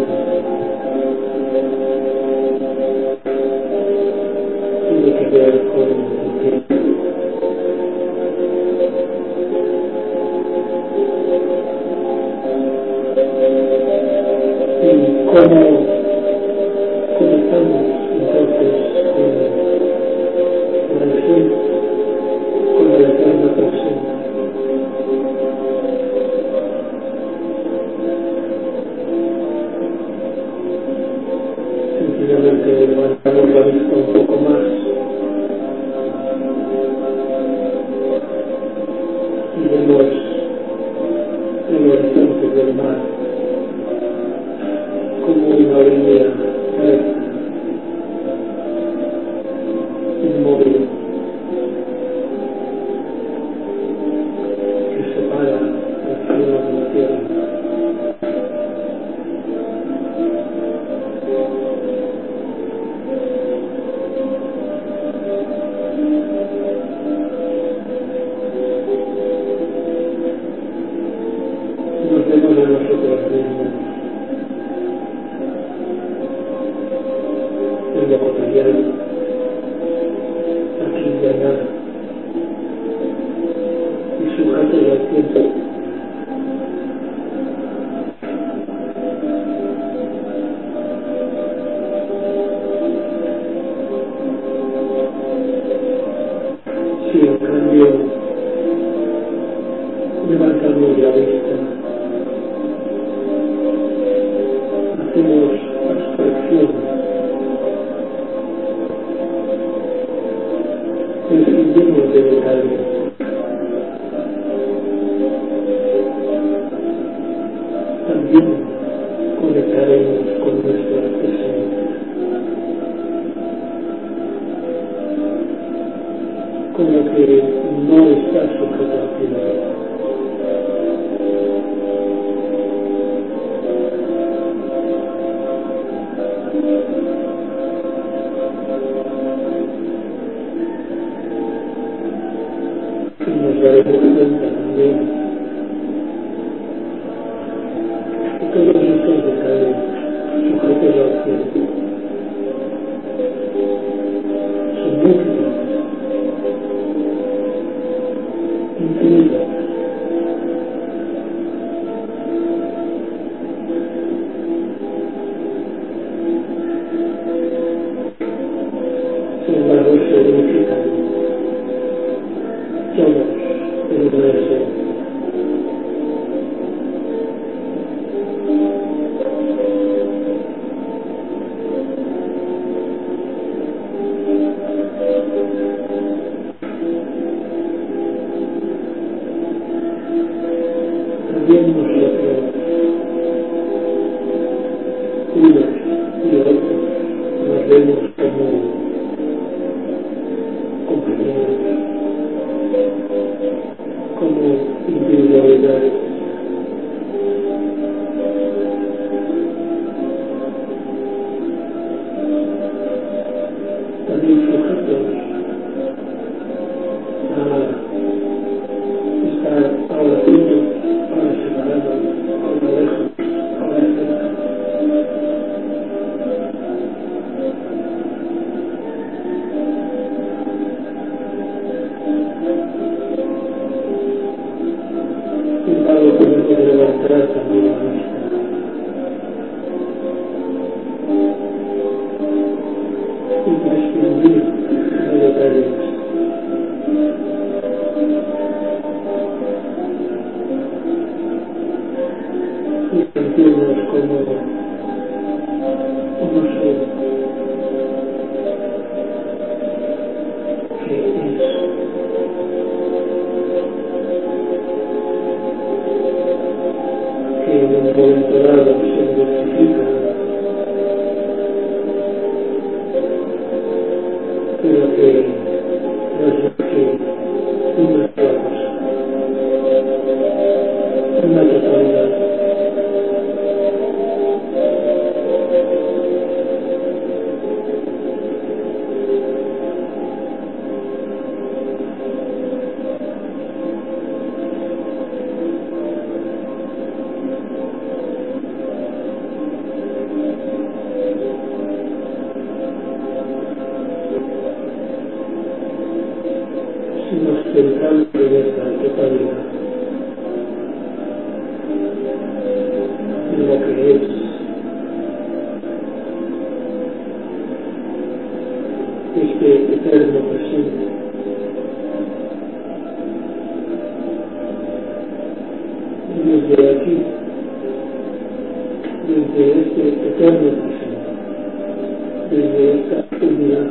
tiene que ver con el tiempo. Y cómo conectamos entonces con el fin, con la eterna presente. Sencillamente levantamos la vista un poco más y vemos el horizonte del mar como una línea recta, inmóvil, que separa el cielo de la tierra. en lo cotidiano, aquí y allá, y sujetos al tiempo. Si en cambio levantamos la vista, hacemos abstracción, prescindimos de detalles, también conectaremos con nuestra presencia, con lo que no está sujeto al tiempo. Nos daremos cuenta también que todos estos detalles sujetos al tiempo son múltiples, infinitos. Sin embargo, se unifican todos en una esencia. También nosotros, unos y otros, nos vemos como compañeros, como individualidades. También sujetos a estar ahora juntos, ahora separados, ahora lejos, ahora cerca. Sin embargo, tenemos que levantar también la vista y prescindir de detalles. Y sentirnos como un ser que es, que en un momento dado se identifica, pero que no es más que una sola cosa, una totalidad. Si nos centramos en esta totalidad, en lo que es, este eterno presente, desde aquí, desde este eterno presente, desde esta unidad,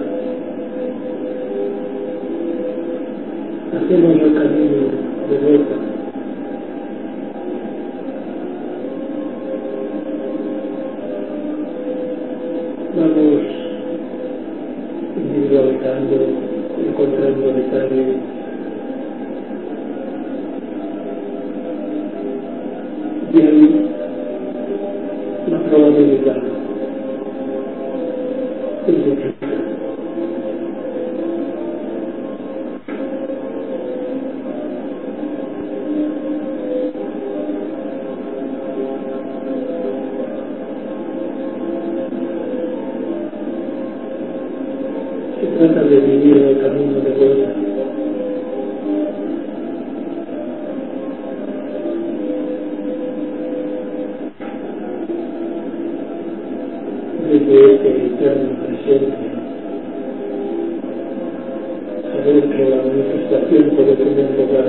hacemos el camino de vuelta. Vamos individualizando, encontrando detalles, y ahí la probabilidad es infinita. Se trata de vivir el camino de vuelta. Desde este eterno presente, saber que la manifestación puede tener lugar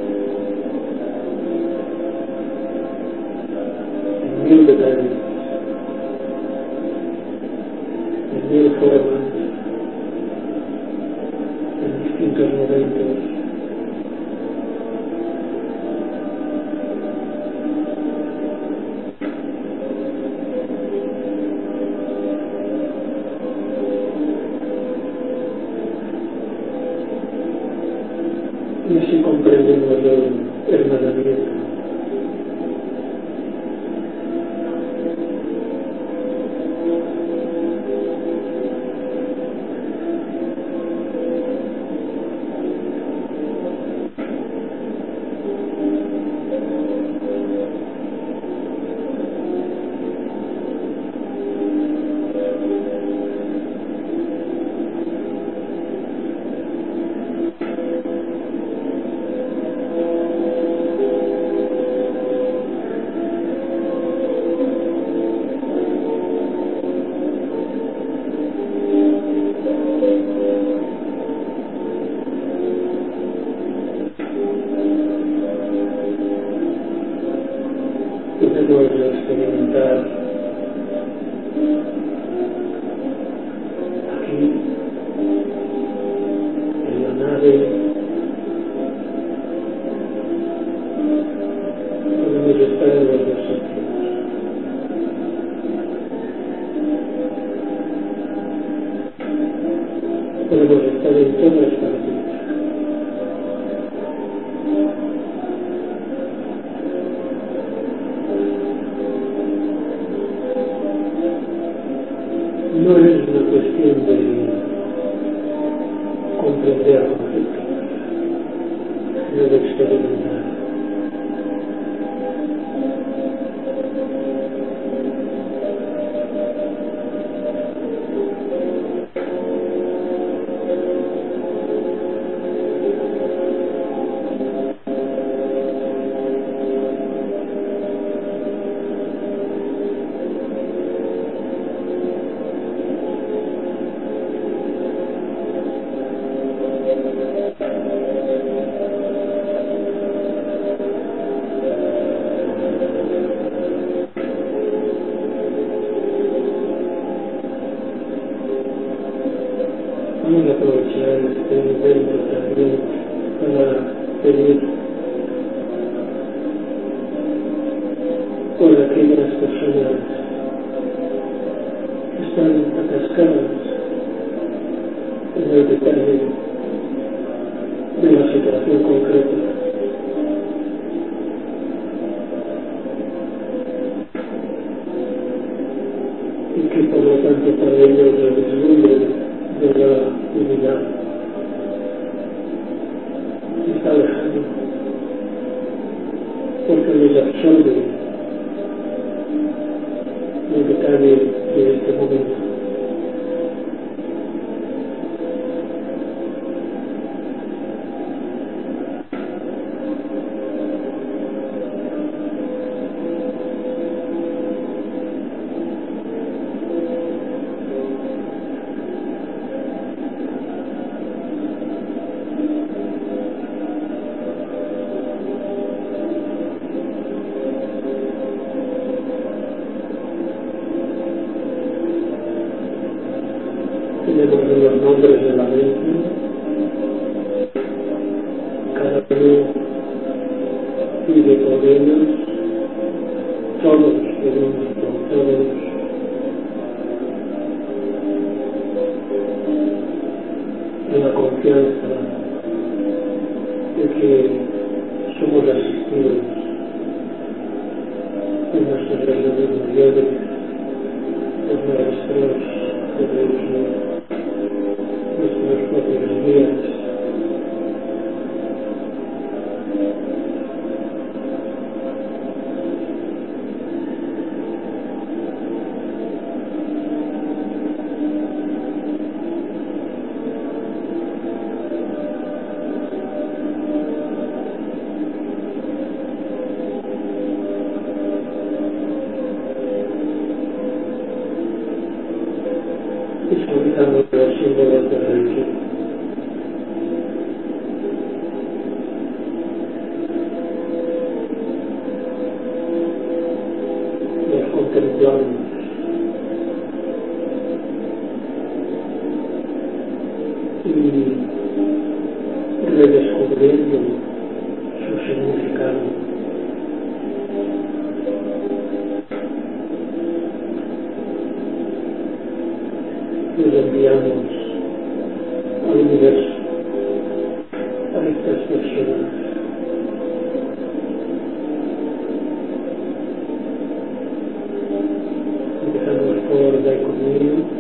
en 1000 detalles, en 1000 formas, en distintos momentos. Y así comprendemos el hermanamiento. Podemos experimentar aquí, en la nave, podemos estar en los dos sitios. Podemos estar en todas partes. No es una cuestión de comprender conceptos, sino de experimentar. Vamos a aprovechar este evento también para pedir por aquellas personas que están atascadas en el detalle de la situación concreta. Y que por lo tanto para ellos el vislumbre de la unidad está lejano, porque les absorbe el detalle de este momento. Tenemos los nombres de la mente, cada uno pide por ellos, todos pedimos por todos, en la confianza de que somos asistidos en nuestras reuniones mayores, los maestros, nuestros propios días. visualizando los símbolos de Reiki. Los contemplamos. Y redescubriendo su significado. Y lo enviamos al universo, a estas personas. Empezamos por Daikonio.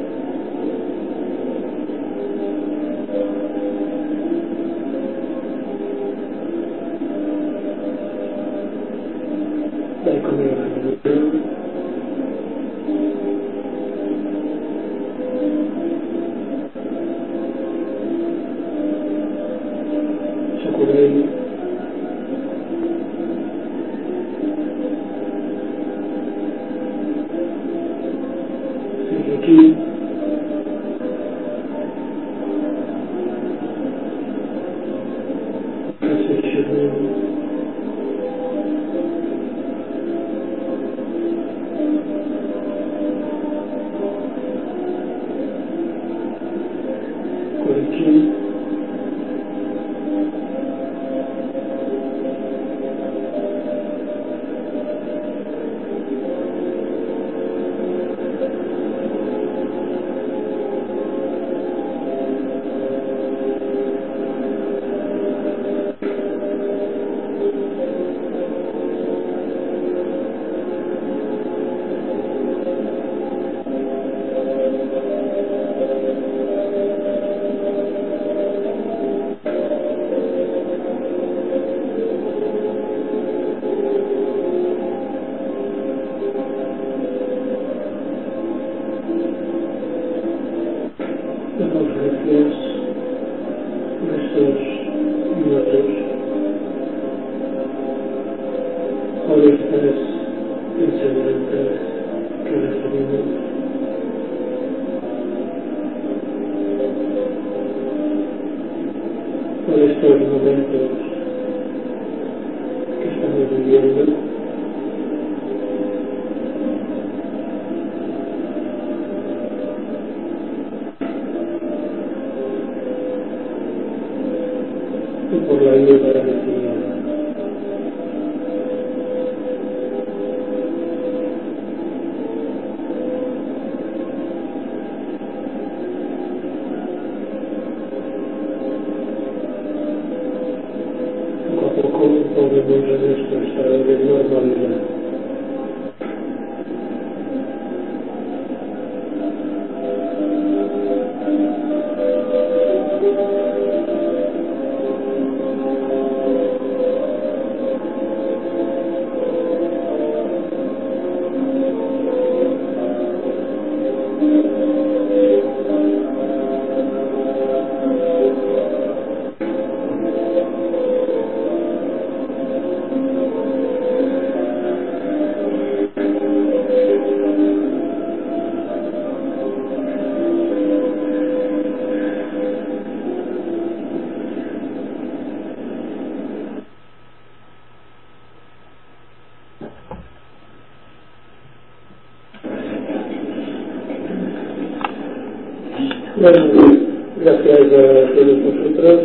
Bueno, gracias a todos vosotros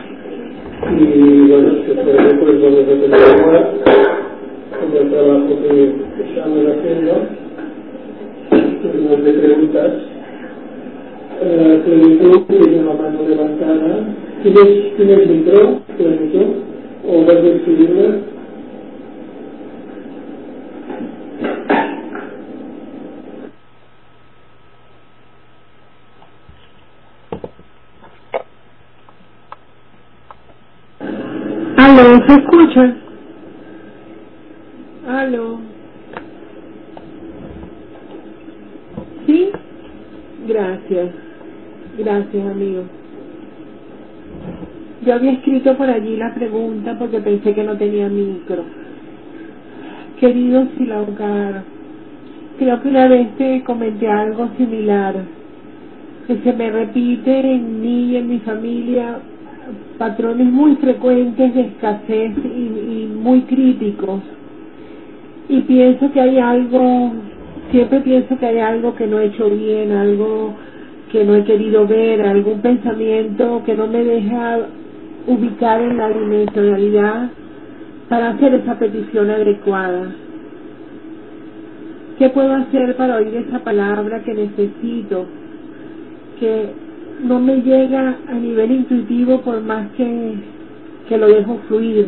y bueno, después pues vamos a continuar con el trabajo que estamos haciendo, turnos de preguntas. Plenitud tiene la mano levantada. ¿Tienes micro? Plenitud? ¿O vas a escribirla? Aló, ¿se escucha? Aló. ¿Sí? Gracias. Gracias, amigo. Yo había escrito por allí la pregunta porque pensé que no tenía micro. Querido Silaucar, creo que una vez te comenté algo similar. que se me repite en mí y en mi familia patrones muy frecuentes de escasez y muy críticos, y pienso que hay algo, siempre pienso que hay algo que no he hecho bien, algo que no he querido ver, algún pensamiento que no me deja ubicar en la dimensionalidad para hacer esa petición adecuada. ¿Qué puedo hacer para oír esa palabra que necesito, que no me llega a nivel intuitivo por más que lo dejo fluir?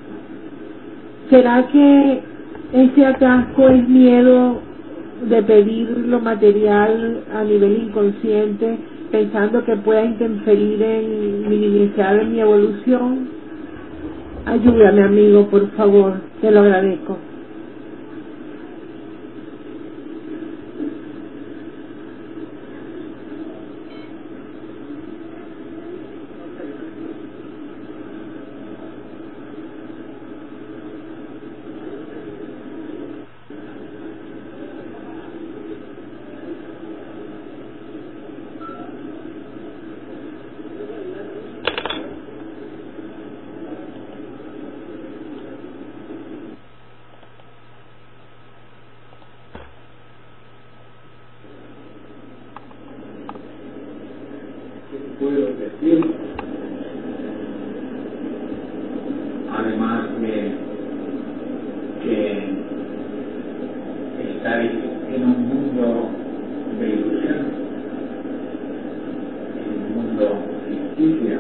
¿Será que ese atasco es miedo de pedir lo material a nivel inconsciente, pensando que pueda interferir en minimizar mi evolución? Ayúdame, amigo, por favor, te lo agradezco. Puedo decir, además de que estáis en un mundo de ilusión, en un mundo ficticio,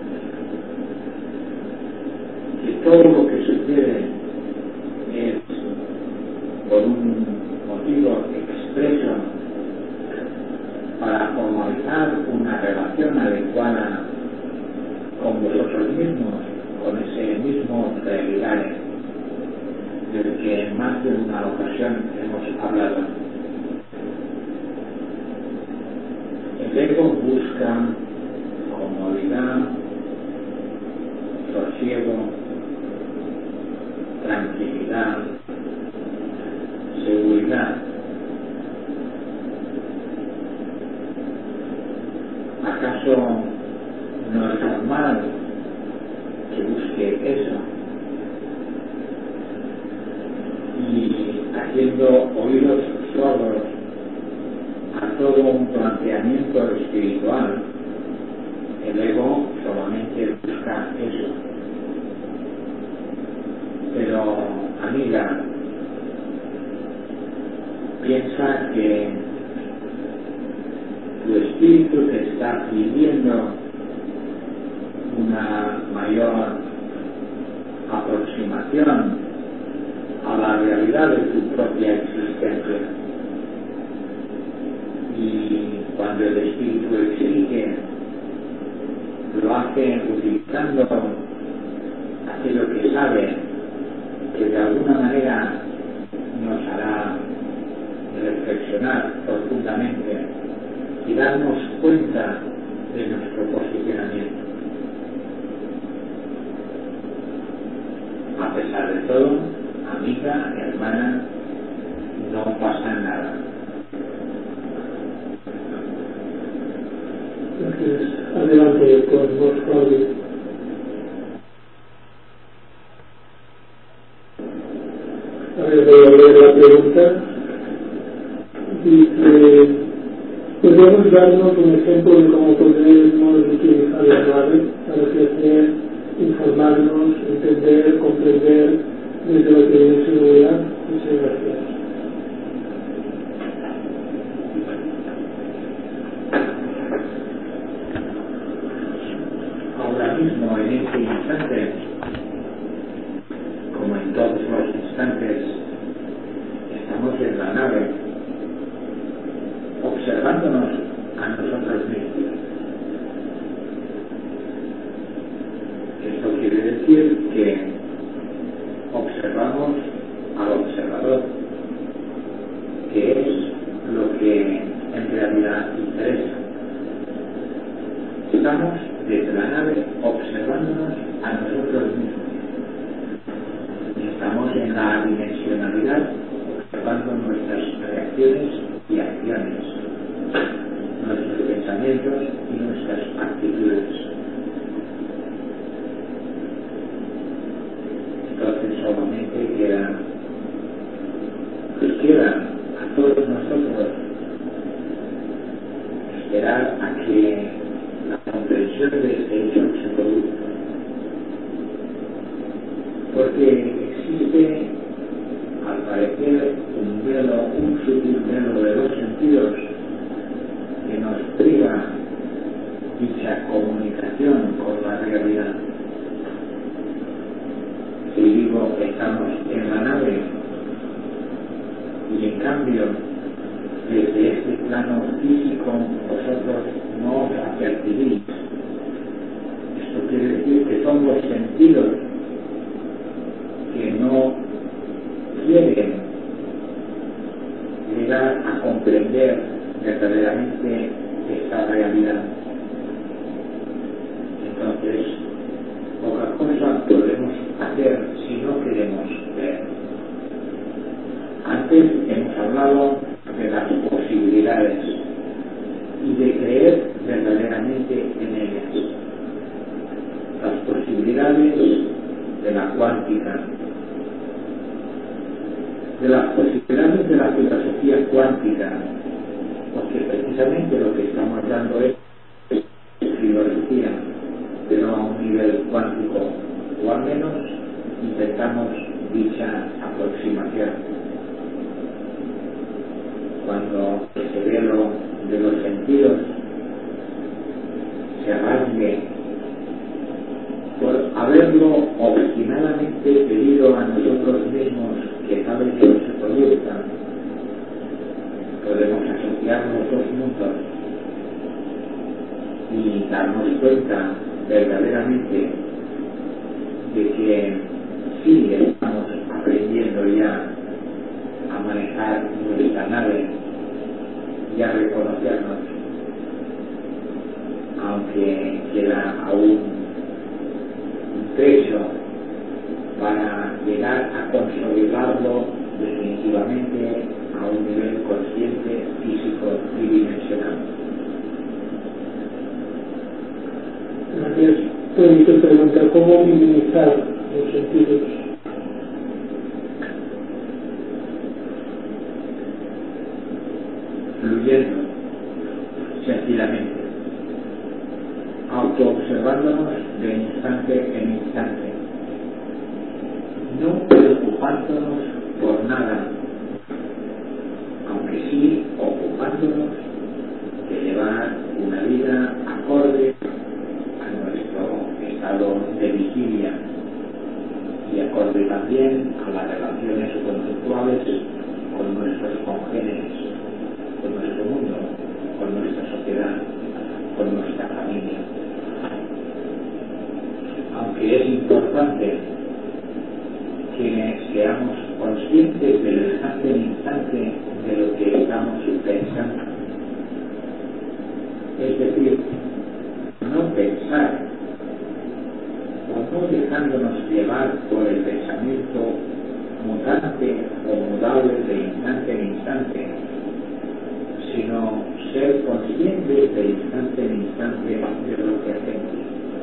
que todo lo que sucede es por un motivo expreso para formalizar una relación adecuada con vosotros mismos, con ese mismo realidad del que en más de una ocasión hemos hablado. El ego busca comodidad, sosiego, tranquilidad, seguridad. ¿Acaso no es normal que busque eso? Y haciendo oídos sordos a todo un planteamiento espiritual, el ego solamente busca eso. Pero, amiga, piensa que tu espíritu te está pidiendo una mayor aproximación a la realidad de tu propia existencia. Y cuando el espíritu exige, lo hace utilizando aquello que sabe que de alguna manera nos hará reflexionar profundamente y darnos cuenta de nuestro posicionamiento. A pesar de todo, amiga, hermana, no pasa nada. Gracias. Adelante con vos, Claudio. A ver, voy a leer la pregunta. Dice: ¿podríamos darnos un ejemplo de cómo podemos utilizar la nave para crecer, informarnos, entender, comprender desde la tridimensionalidad? Muchas gracias. Ahora mismo, en este instante, como en todos los instantes, estamos en la nave, observándonos a nosotros mismos. Esto quiere decir que observamos al observador, que es lo que en realidad interesa. Estamos desde la nave observándonos a nosotros mismos. Estamos en la dimensionalidad observando nuestras reacciones y acciones. pensamientos y nuestras actitudes. Entonces solamente queda a todos nosotros esperar a que la comprensión de este hecho se produzca, porque existe al parecer un sutil velo de los sentidos que nos priva dicha comunicación con la realidad. Si digo que estamos en la nave y en cambio desde este plano físico vosotros no os apercibís, esto quiere decir que son los sentidos que no quieren llegar a comprender verdaderamente esta realidad. Entonces, poca cosa podemos hacer si no queremos ver. Antes hemos hablado de las posibilidades y de creer verdaderamente en ellas. Las posibilidades de la cuántica, de las posibilidades de la filosofía cuántica, porque precisamente lo que estamos dando es filosofía, pero a un nivel cuántico, o al menos intentamos dicha aproximación. Cuando ese velo de los sentidos se rasgue por haberlo obstinadamente pedido a nosotros mismos que tal vez no se produzca, podemos asociar los dos mundos y darnos cuenta verdaderamente de que sí estamos aprendiendo ya a manejar nuestra nave y a reconocernos, aunque queda aún un trecho para llegar a consolidarlo definitivamente a un nivel consciente, físico y dimensional. Gracias. Tony te pregunta cómo minimizar los sentidos. Fluyendo sencillamente, autoobservándonos de instante en instante, no preocupándonos por nada, aunque sí ocupándonos de llevar una vida acorde a nuestro estado de vigilia y acorde también a las relaciones conceptuales con nuestros congéneres, con nuestro mundo, con nuestra sociedad, con nuestra familia. Aunque es importante que seamos conscientes del instante en instante de lo que estamos pensando, es decir, no pensar o no dejándonos llevar por el pensamiento mutante o mudable de instante en instante, sino ser conscientes de instante en instante de lo que hacemos.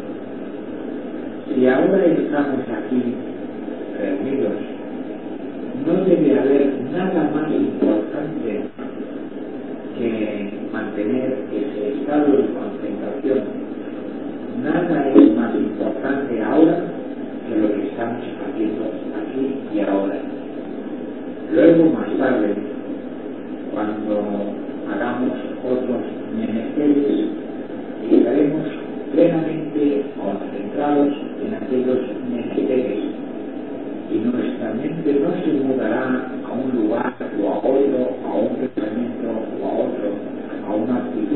Si ahora estamos aquí reunidos, no debe haber nada más importante que mantener ese estado de concentración. Nada es más importante ahora que lo que estamos haciendo aquí y ahora. Luego, más tarde, cuando hagamos otros menesteres, estaremos plenamente concentrados en aquellos menesteres y nuestra mente no se mudará a un lugar o a otro, a un pensamiento o a otro, a una actividad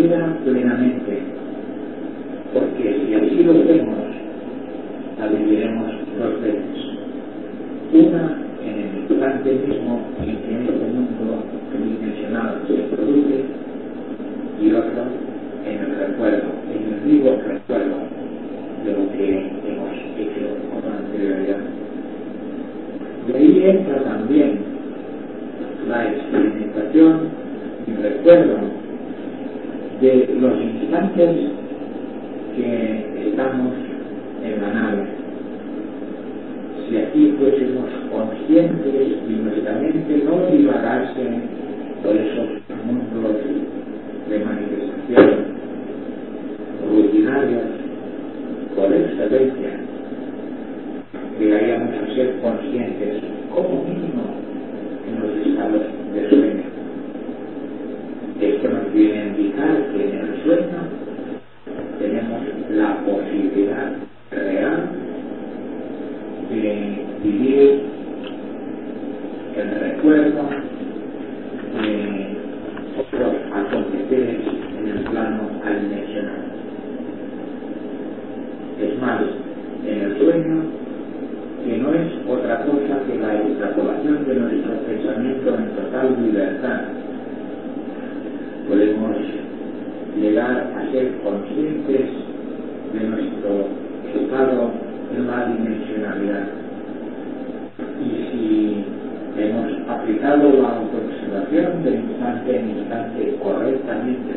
vida plenamente, porque si así lo hacemos, la viviremos dos veces. Una en el instante mismo en que este mundo tridimensional se produce, y otra en el recuerdo, en el vivo recuerdo de lo que hemos hecho con anterioridad. De ahí entra también la experimentación y recuerdo de los instantes que estamos en la nave. Si aquí fuésemos conscientes y nuestra mente no divagase por esos mundos de manifestación rutinarios por excelencia, llegaríamos a ser conscientes, como mínimo, en los estados de sueño. Esto nos viene a indicar que en el sueño tenemos la posibilidad real de vivir el recuerdo de otros aconteceres en el plano adimensional. Es más, en el sueño, que no es otra cosa que la extrapolación de nuestro pensamiento en total libertad, podemos llegar a ser conscientes de nuestro estado en la dimensionalidad. Y si hemos aplicado la autoobservación de instante en instante correctamente,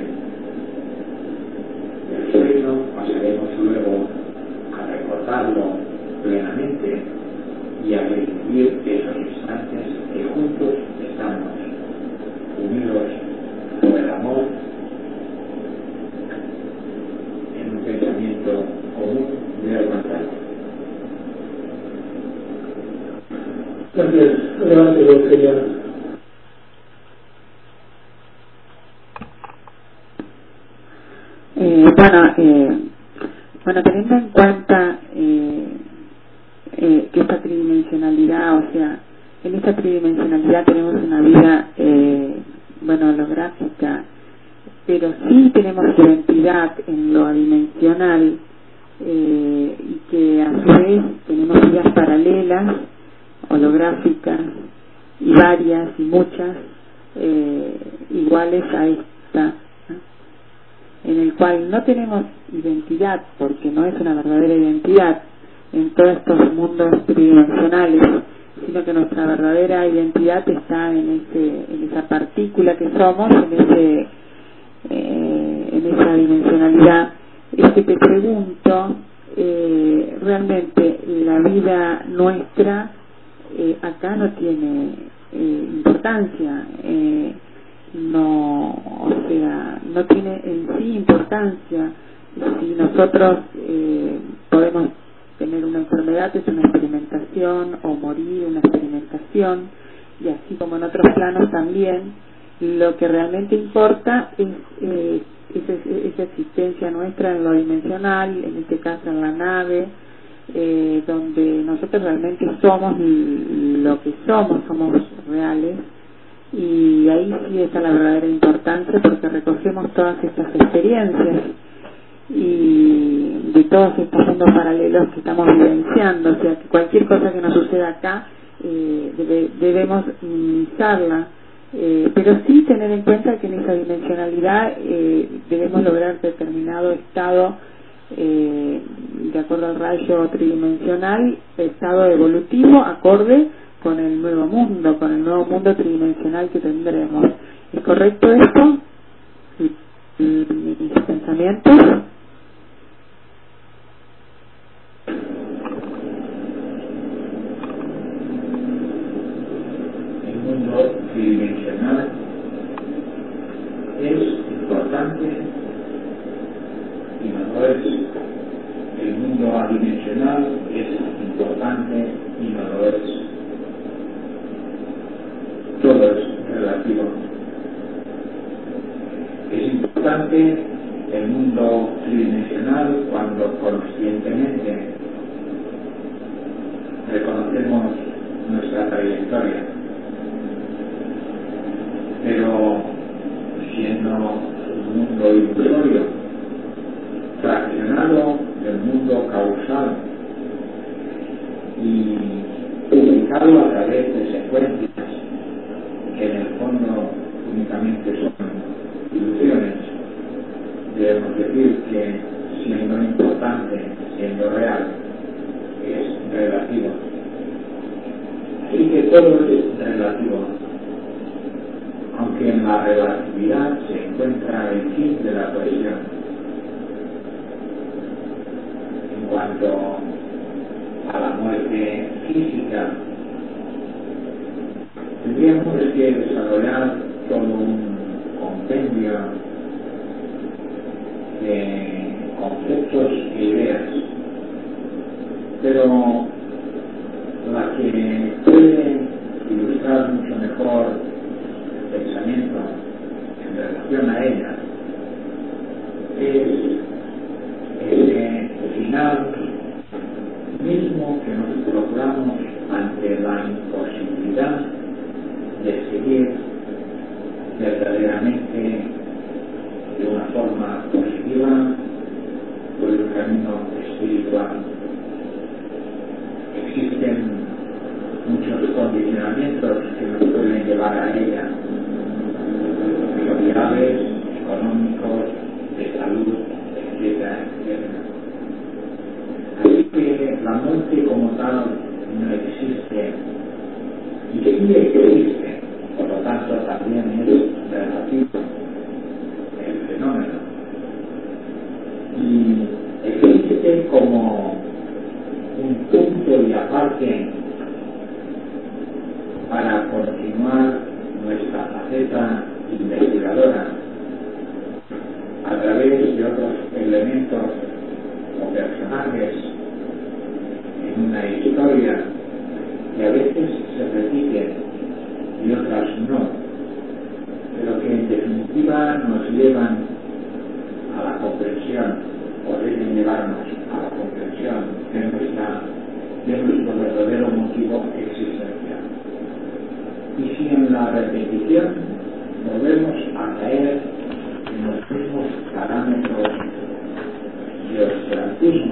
el sueño pasaremos luego a recordarlo plenamente y a revivir esos instantes que juntos estamos unidos por el amor en un pensamiento común de hermandad. Gracias. Adelante, Eugenia. Bueno, teniendo en cuenta que esta tridimensionalidad, o sea, en esta tridimensionalidad tenemos una vida, holográfica, pero sí tenemos identidad en lo adimensional, y que a su vez tenemos vidas paralelas, holográficas, y varias y muchas, iguales a esta, ¿no? En el cual no tenemos identidad, porque no es una verdadera identidad en todos estos mundos tridimensionales, sino que nuestra verdadera identidad está en esa partícula que somos, en esa dimensionalidad. Te pregunto, realmente la vida nuestra acá no tiene importancia, no tiene en sí importancia. Si nosotros podemos tener una enfermedad, es una experimentación, o morir, una experimentación, y así como en otros planos también, lo que realmente importa es esa existencia nuestra en lo dimensional, en este caso en la nave, donde nosotros realmente somos lo que somos reales, y ahí sí está la verdadera importancia, porque recogemos todas estas experiencias y de todos estos mundos paralelos que estamos vivenciando. O sea, que cualquier cosa que nos suceda acá debemos minimizarla, pero sí tener en cuenta que en esa dimensionalidad debemos lograr determinado estado, de acuerdo al rayo tridimensional, estado evolutivo acorde con el nuevo mundo tridimensional que tendremos. ¿Es correcto esto? ¿Mis pensamientos? El mundo tridimensional es importante y no lo es. El mundo adimensional es importante y no lo es. Todo es relativo. Es importante el mundo tridimensional cuando conscientemente reconocemos nuestra trayectoria, pero siendo un mundo mundo ilusorio, fraccionado del mundo causal y ubicado a través de secuencias que en el fondo únicamente son ilusiones. Debemos decir que siendo importante, siendo real, es relativo. Así que todo es relativo, aunque en la relatividad se encuentra el fin de la cohesión. En cuanto a la muerte física, tendríamos que desarrollar todo un compendio de conceptos e ideas, pero la que puede ilustrar mucho mejor el pensamiento en relación a ella es ese final mismo que nos procuramos ante la imposibilidad de seguir verdaderamente de una forma positiva por el camino espiritual. Existen muchos condicionamientos que nos pueden llevar a ella, sociales, económicos, de salud, etcétera, etcétera. Así que la muerte como tal no existe, y sí existe, por lo tanto también es relativo el fenómeno, y existe como un punto y aparte para continuar nuestra faceta investigadora a través de otros elementos o personajes en una historia que a veces se repite y otras no, pero que en definitiva nos llevan a la comprensión, o deben llevarnos a la comprensión de nuestro verdadero motivo existencial. Y si en la repetición volvemos a caer en los mismos parámetros de oscurantismo,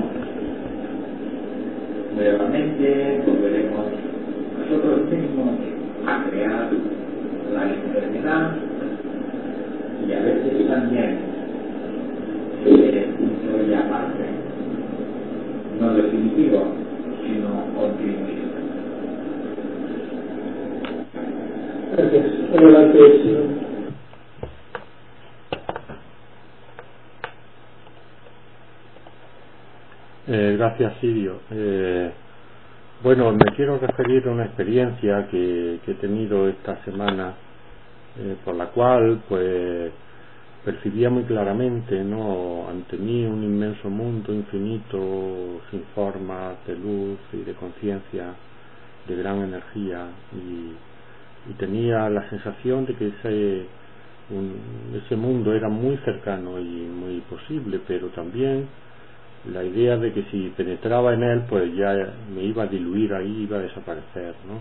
nuevamente volveremos nosotros mismos a crear la enfermedad y a veces también ese punto y aparte, no definitivo, sino continuista. Gracias. Adelante, señor. Gracias, Sirio. Bueno, me quiero referir a una experiencia que he tenido esta semana, por la cual pues percibía muy claramente, ¿no?, ante mí un inmenso mundo infinito, sin formas, de luz y de conciencia, de gran energía, y tenía la sensación de que ese mundo era muy cercano y muy posible, pero también la idea de que si penetraba en él pues ya me iba a diluir ahí, iba a desaparecer, ¿no?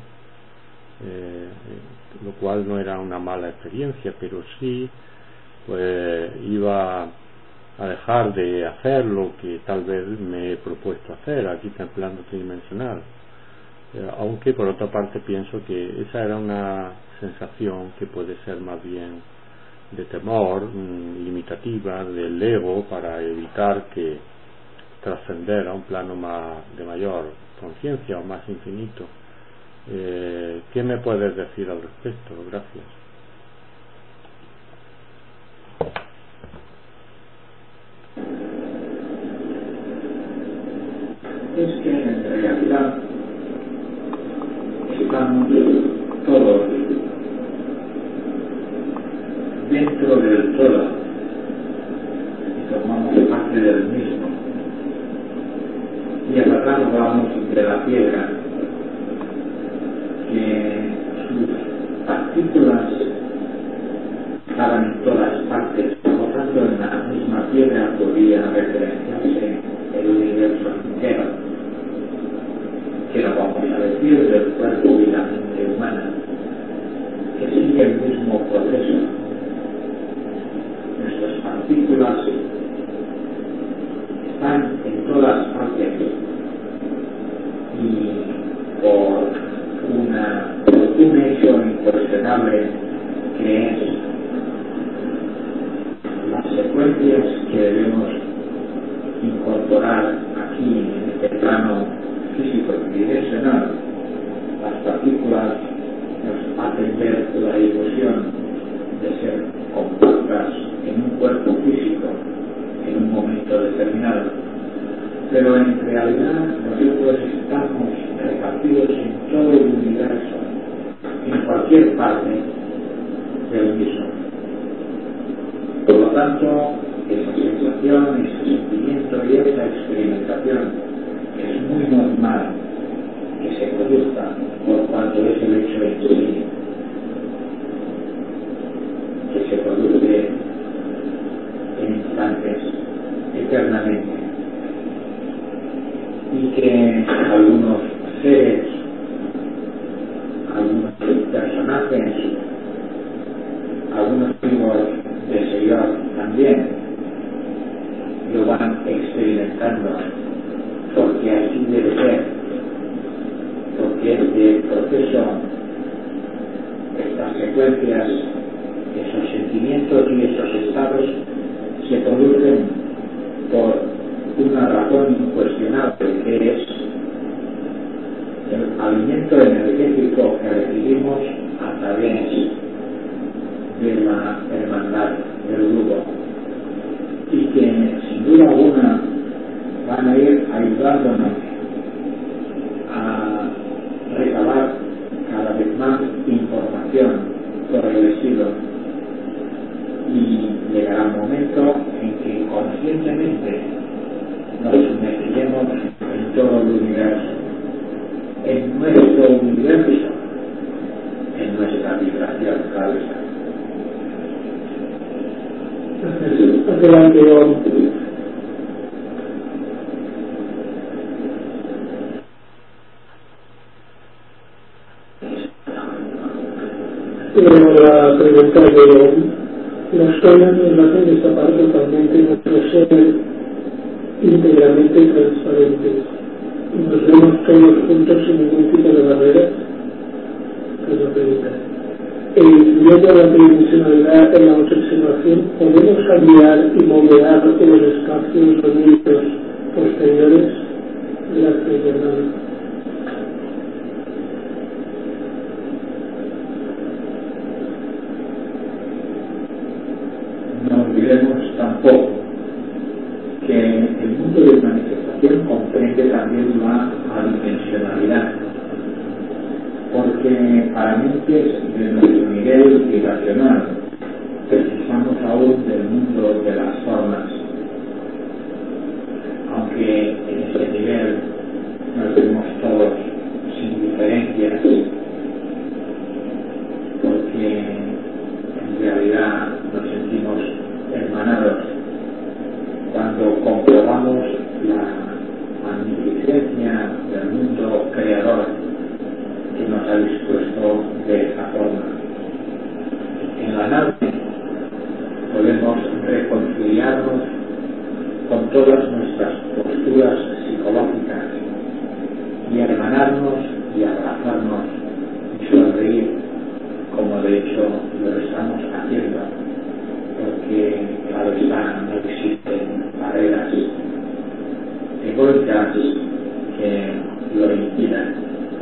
Lo cual no era una mala experiencia, pero sí pues iba a dejar de hacer lo que tal vez me he propuesto hacer aquí en el plano tridimensional, aunque por otra parte pienso que esa era una sensación que puede ser más bien de temor, limitativa del ego, para evitar que trascender a un plano de mayor conciencia o más infinito. ¿Qué me puedes decir al respecto? Gracias. Es que en realidad estamos todos dentro del todo y formamos parte del mismo. Y hablamos de la piedra, que sus partículas estaban en todas partes, por lo tanto en la misma piedra podría referenciarse el universo entero, que no vamos a decir del cuerpo y la mente humana, que sigue el mismo proceso. Nuestras partículas que es las secuencias que debemos incorporar aquí en este plano físico tridimensional. Las partículas nos hacen ver la ilusión de ser compactas en un cuerpo físico en un momento determinado, pero en realidad nosotros estamos repartidos en todo el universo, en cualquier parte del mismo. Por lo tanto, esa sensación, ese sentimiento y esa experimentación es muy normal que se produzca por cuanto es el hecho en sí, que se produce en instantes, eternamente, y que algunos seres, algunos personajes, algunos hijos del Señor también lo van experimentando, porque así debe ser, porque este proceso, estas secuencias, esos sentimientos y esos estados se producen por una razón incuestionable, que es el alimento energético que recibimos a través de la hermandad del grupo, y que sin duda alguna van a ir ayudándonos a recabar cada vez más información sobre el estilo, y llegará un momento en que conscientemente nos sumergiremos en todo el universo, en nuestro universo, en nuestra vibración, claro está. Adelante, Iván. La pregunta de Iván. Los sueños nos hacen destapar totalmente nuestro ser íntegramente transparente. Nos vemos todos juntos sin ningún tipo de barreras. Es la pregunta. Influyendo la tridimensionalidad en la observación, ¿podemos cambiar y moldear los espacios sonidos posteriores de la experiencia? No olvidemos tampoco que el mundo de manifestación comprende también la adimensionalidad, porque para mentes de nuestro nivel vibracional precisamos aún del mundo de las formas, aunque en ese nivel nos vemos todos sin diferencias, porque en realidad nos sentimos hermanados cuando comprobamos la magnificencia del mundo creador que nos ha dispuesto de esta forma. En la nave podemos reconciliarnos con todas nuestras posturas psicológicas y hermanarnos y abrazarnos y sonreír, como de hecho lo estamos haciendo, porque claro está, no existen barreras egoicas que lo impidan.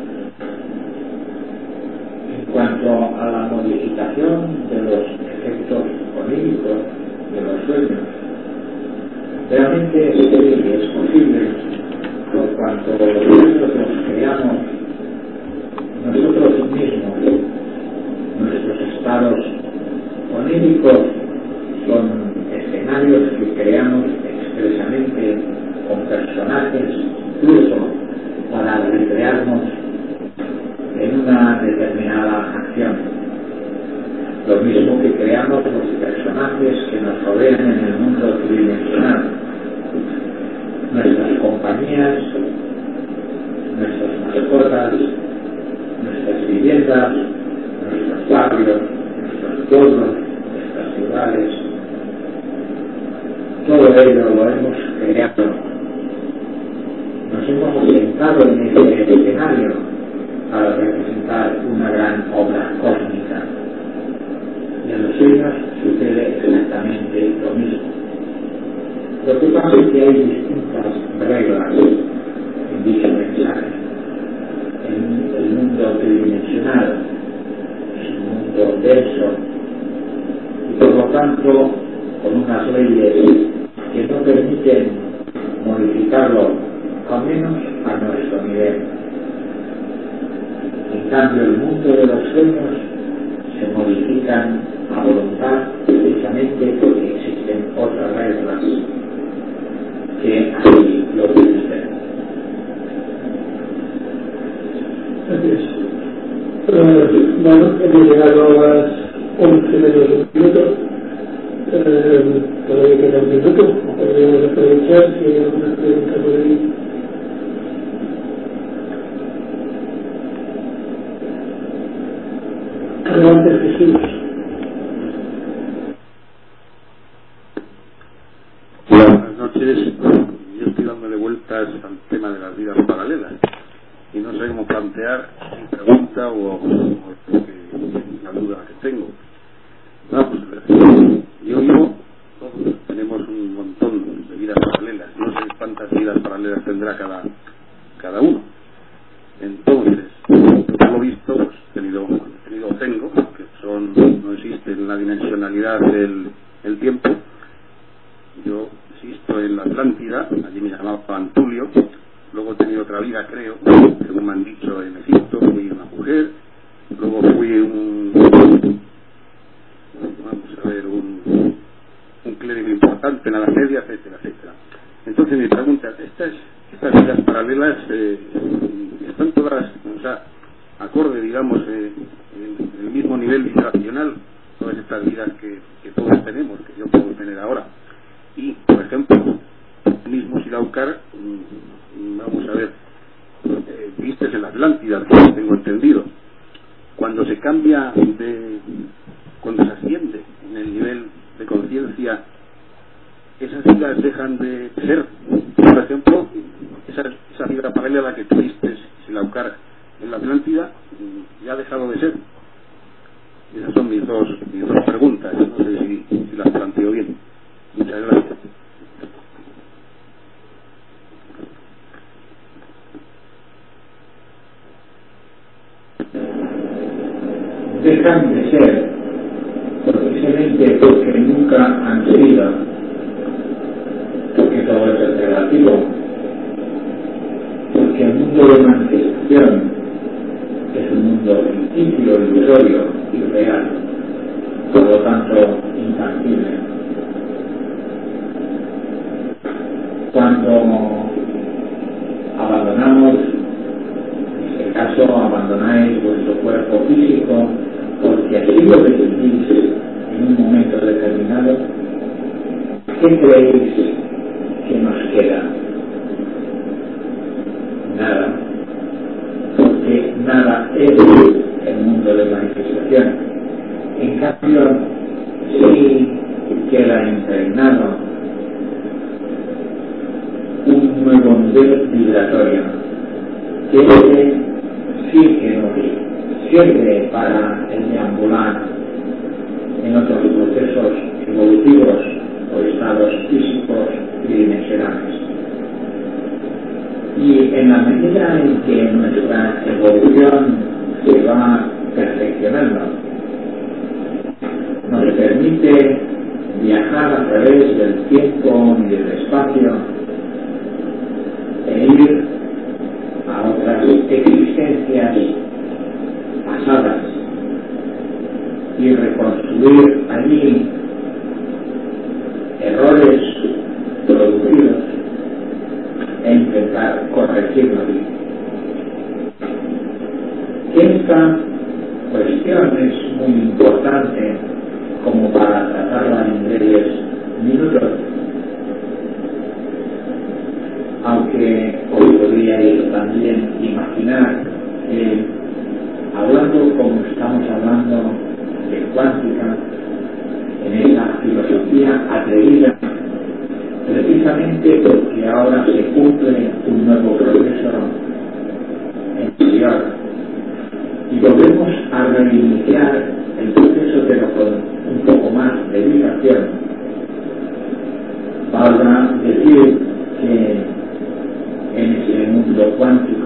En cuanto a la modificación de los efectos oníricos de los sueños, realmente sí es posible, por cuanto los sueños los creamos nosotros mismos. Nuestros estados oníricos son escenarios que creamos expresamente con personajes, incluso para recrearnos en una determinada acción. Lo mismo que creamos los personajes que nos rodean en el mundo tridimensional. Nuestras compañías, nuestras mascotas, nuestras viviendas, nuestros barrios, nuestros pueblos, nuestras ciudades, todo ello lo hemos creado. Nos hemos asentado en ese escenario para representar una gran obra cósmica. sueños sucede exactamente lo mismo. Lo que pasa es que hay distintas reglas en dicho mensaje. En el mundo tridimensional es un mundo denso y por lo tanto con unas leyes que no permiten modificarlo, al menos a nuestro nivel. En cambio, el mundo de los sueños se modifican a voluntad precisamente porque existen otras reglas que así lo permiten. Gracias. Bueno, hemos llegado a las 11 menos un minuto. Todavía queda un minuto. Podríamos aprovechar si hay alguna pregunta por ahí. Adelante, Jesús. Buenas noches. Yo estoy dándole vueltas al tema de las vidas paralelas y no sé cómo plantear mi pregunta o la duda que tengo. Vamos a ver. Yo vivo, todos tenemos un montón de vidas paralelas. No sé cuántas vidas paralelas tendrá cada uno. Entonces, por lo visto, pues tengo, que no existe en la dimensionalidad del tiempo. Yo existo en la Atlántida, allí me llamaban Tulio. Luego he tenido otra vida, creo, según me han dicho, en Egipto, fui una mujer. Luego fui un clérigo importante en la Edad Media, etcétera, etcétera. Entonces mi pregunta, estas vidas paralelas están todas, acorde, digamos, en el mismo nivel vibracional, todas estas vidas que todos tenemos, que yo puedo tener ahora. Y, por ejemplo, mismo Silaucar, vamos a ver, vistes en la Atlántida, tengo entendido. Cuando se cambia cuando se asciende en el nivel de conciencia, esas vidas dejan de ser. Por ejemplo, esa vibra paralela que tuviste, Silaucar, en la Atlántida, ya ha dejado de ser. Esas son mis dos preguntas. No sé si las planteo bien. Muchas gracias. Dejan de ser precisamente porque nunca han sido, porque todo es relativo, porque el mundo de manifestación es un mundo ficticio, ilusorio, irreal, por lo tanto intangible. Cuando abandonamos, en este caso abandonáis vuestro cuerpo físico porque así lo decidís en un momento determinado, ¿qué creéis que nos queda? Nada, porque nada es el mundo de manifestación. En cambio, sí queda impregnado un nuevo nivel vibratorio que sí que nos sirve para el deambular en otros procesos evolutivos o estados físicos tridimensionales. Y en la medida en que nuestra evolución se va perfeccionando, nos permite viajar a través del tiempo y del espacio e ir a otras existencias pasadas y reconstruir allí errores producidos e intentar corregirlos. Esta cuestión es muy importante como para tratarla en breves minutos, aunque os podríais también imaginar que hablando como estamos hablando de cuántica, en esa filosofía atrevida, precisamente porque ahora se cumple un nuevo proceso interior y volvemos a reiniciar el proceso pero con un poco civilización. Valga decir que en ese mundo cuántico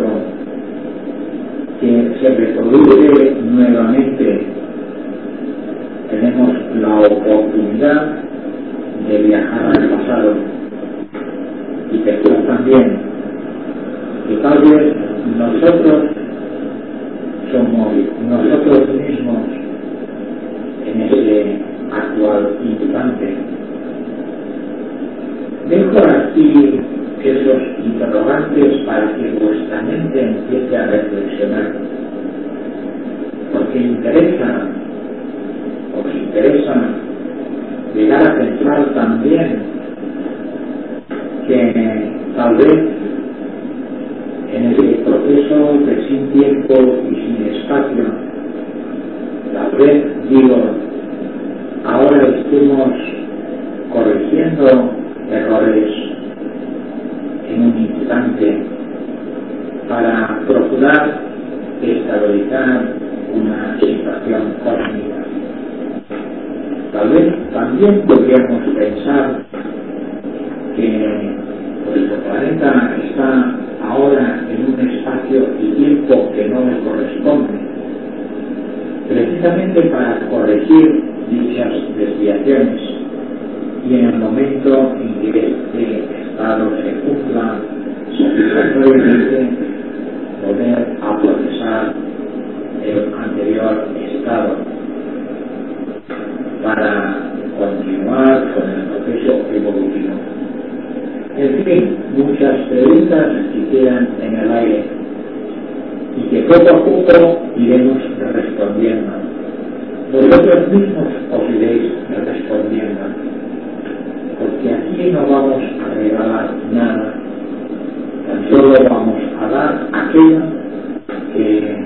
que se reproduce nuevamente, tenemos la oportunidad de viajar al pasado y pensar también que tal vez nosotros somos nosotros mismos en ese actual instante. Dejo aquí esos interrogantes para que vuestra mente empiece a reflexionar, porque os interesa llegar a pensar también que tal vez en ese proceso de sin tiempo y sin espacio, tal vez ahora estemos corrigiendo errores en un instante para procurar estabilizar una situación cósmica. Tal vez también podríamos pensar que nuestro planeta está ahora en un espacio y tiempo que no le corresponde, precisamente para corregir dichas desviaciones, y en el momento en que este estado se cumpla satisfactoriamente, poder procesar el anterior estado para continuar con el proceso evolutivo. En fin, muchas preguntas que quedan en el aire y que poco a poco iremos respondiendo. Vosotros mismos os iréis respondiendo, porque aquí no vamos a regalar nada, tan solo vamos a dar aquello que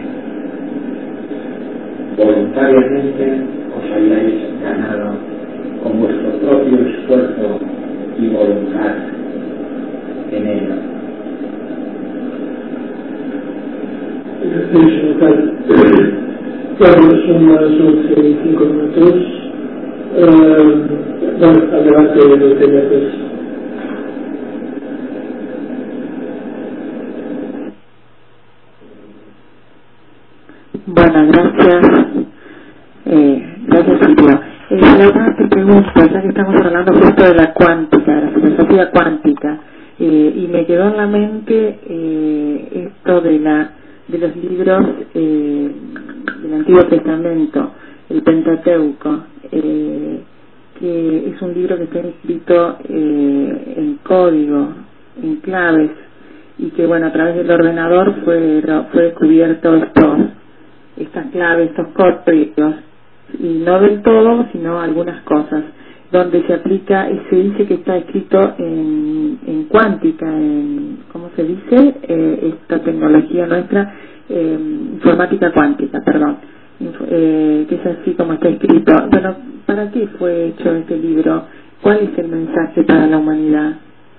voluntariamente os hayáis ganado con vuestro propio esfuerzo y voluntad en ello. Claro, son las 11 y 5 minutos. Bueno, adelante, lo que ya es. Bueno, gracias. Gracias, Silvio. La verdad te pregunto, ya que estamos hablando justo de la cuántica, de la filosofía cuántica, y me quedó en la mente esto de los libros del Antiguo Testamento, el Pentateuco, que es un libro que está escrito en código, en claves, y que bueno, a través del ordenador fue descubierto estas claves, estos códigos, y no del todo, sino algunas cosas, donde se aplica y se dice que está escrito en cuántica, ¿cómo se dice? Esta tecnología nuestra, informática cuántica, perdón, que es así como está escrito. Bueno, ¿para qué fue hecho este libro? ¿Cuál es el mensaje para la humanidad?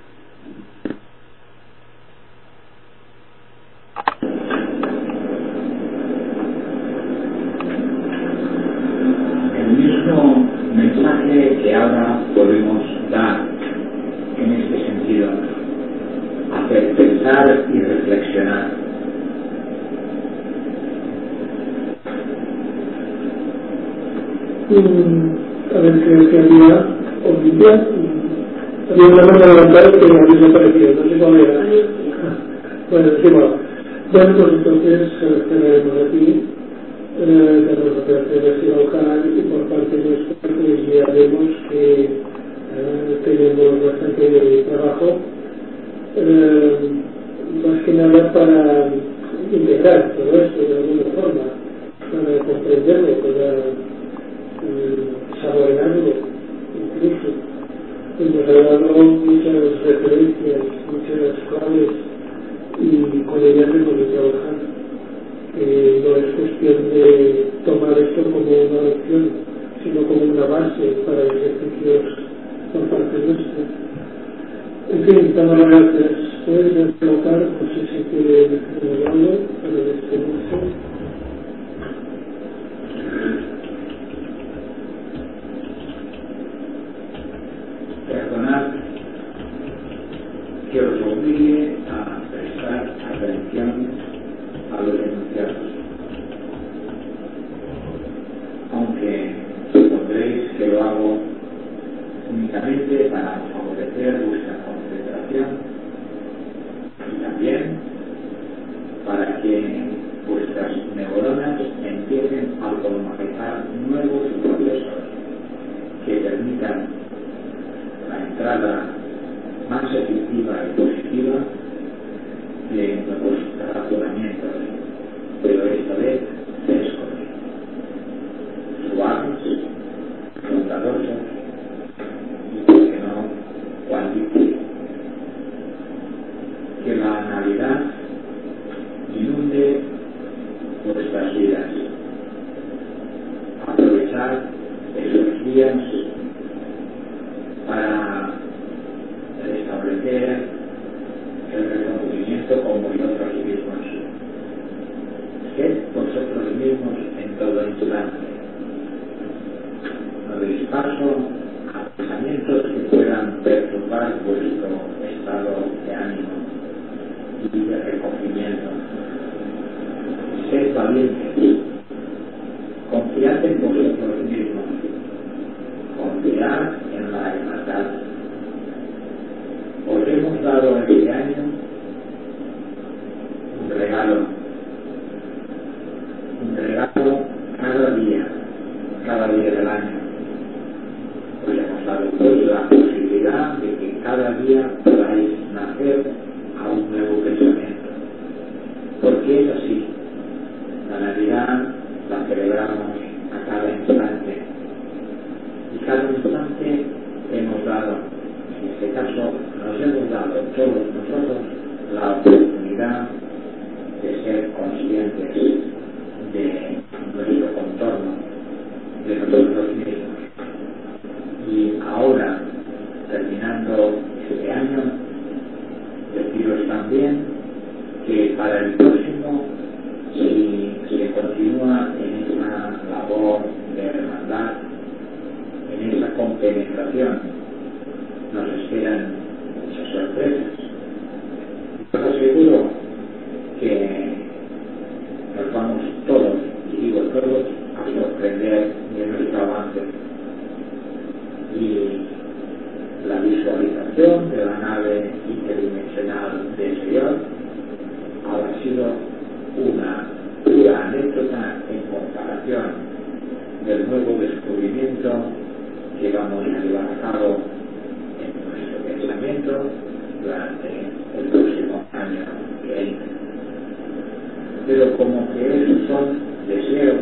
El mismo mensaje que ahora podemos dar en este sentido, hacer pensar y reflexionar. A ver, creo que había Olivia, había una mano levantada que había desaparecido, no sé cuál era. Bueno, sí, bueno, pues entonces cerraremos aquí. Tenemos operaciones local y por parte de nuestra parte ya vemos que tenemos bastante trabajo, más que nada para integrar todo esto de alguna forma, para comprenderlo, para saborearlo incluso. Y nos ha dado muchas referencias, muchas claves, y con ellas hemos de trabajar. No es cuestión de tomar esto como una lección, sino como una base para ejercicios por parte nuestra. En fin, damos las gracias. Puedes colocar, no sé si quiere decir algo para despedirse. lo hago únicamente para favorecer vuestra concentración y también para que vuestras neuronas empiecen a automatizar nuevos procesos que permitan la entrada más efectiva y positiva de nuevos razonamientos, pero esta vez frescos, suaves, bondadosos y, por qué no, cuantitativos. Que la Navidad inunde vuestras vidas. Aprovechar esos días para restablecer el reconocimiento con vosotros mismos. Sed vosotros mismos en todo instante. No deis paso a pensamientos que puedan perturbar vuestro estado de ánimo y de recogimiento. Sed valientes. Confiad en vosotros mismos. Confiad en la hermandad. Os hemos dado este año un regalo cada día del año. Os hemos dado pues la posibilidad de que cada día podáis nacer a un nuevo pensamiento. Porque es así. La Navidad la celebramos a cada instante. Y cada instante hemos dado, en este caso, nos hemos dado todos nosotros la oportunidad de ser conscientes de nuestro contorno, de nosotros mismos. Y ahora, terminando este año, deciros también que para el próximo, si se continúa en esa labor de hermandad, en esa compenetración, nos esperan muchas sorpresas. Os aseguro que nos vamos todos, y digo todos, a sorprender de nuestro avance. Y la visualización de la nave interdimensional de Señor ha sido una pura anécdota en comparación del nuevo descubrimiento que vamos a llevar a cabo en nuestro pensamiento durante el próximo año que entra. Pero como que esos son deseos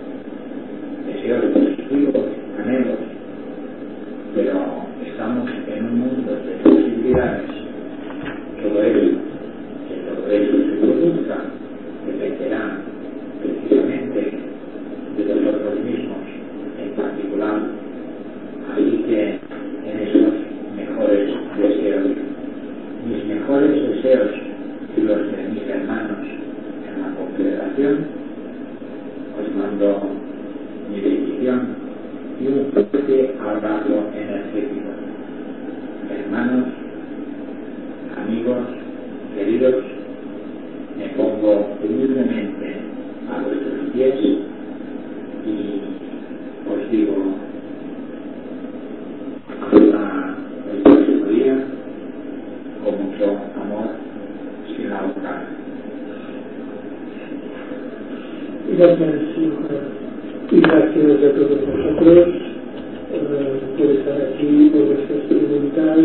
positivos, anhelos, pero estamos en un mundo de posibilidades. Todo eso se produzca dependerá precisamente de nosotros mismos en particular. Así que en esos mejores deseos, mis mejores deseos y los de mis hermanos en la confederación, os mando mi bendición y un fuerte abrazo energético. Hermanos, amigos, queridos, me pongo humildemente a vuestros pies y os digo hasta el próximo día con mucho amor sin ahogar. Gracias, hijo, y gracias a todos vosotros por estar aquí, por vuestras preguntas,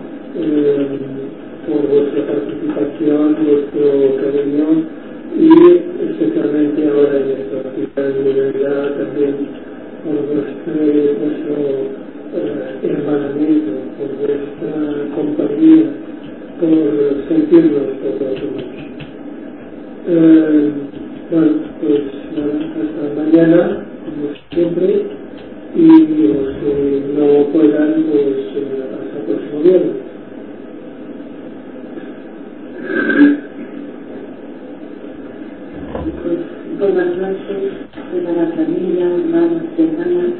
por vuestra participación, vuestro cariño y especialmente ahora en esta actividad de Navidad también por vuestro hermanamiento, por vuestra compañía, por sentirnos todos juntos. Bueno, pues hasta mañana, como siempre, y los que no puedan, pues hasta el próximo viernes. Buenas noches, toda la familia, hermanos y hermanas.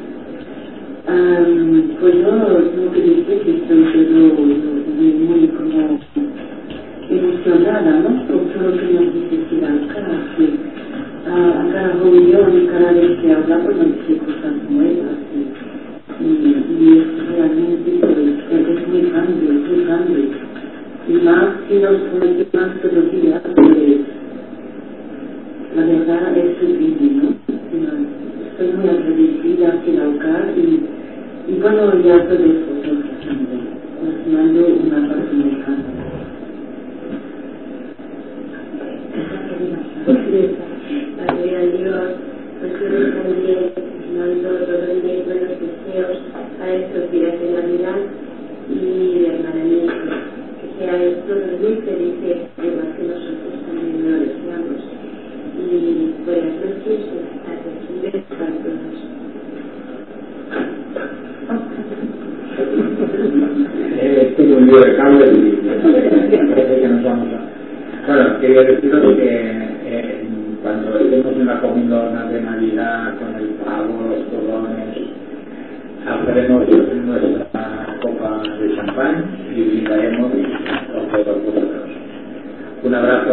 Pues yo tengo que decir que estoy muy como emocionada, ¿no? Por todo lo que nos dice a cada reunión y cada vez que hablamos nos dice cosas nuevas y viendo su última fotografía, pues la verdad es difícil, ¿no? Estoy muy agradecida sin ahogar y bueno, ya estoy de fotos también. Os mando una parte de campo. Padre a Dios, pues yo también mando todos mis buenos deseos a estos días de Navidad y hermana mía, que sean todos muy felices, igual que nosotros también lo deseamos. Y buenas noches, buenas tardes, un beso para todos. Tengo un lío de cables y parece que nos vamos a... Bueno, quería deciros que cuando estemos en la comilona de Navidad con el pavo, los torrones, abriremos nuestra copa de champán y brindaremos por todos vosotros. Un abrazo.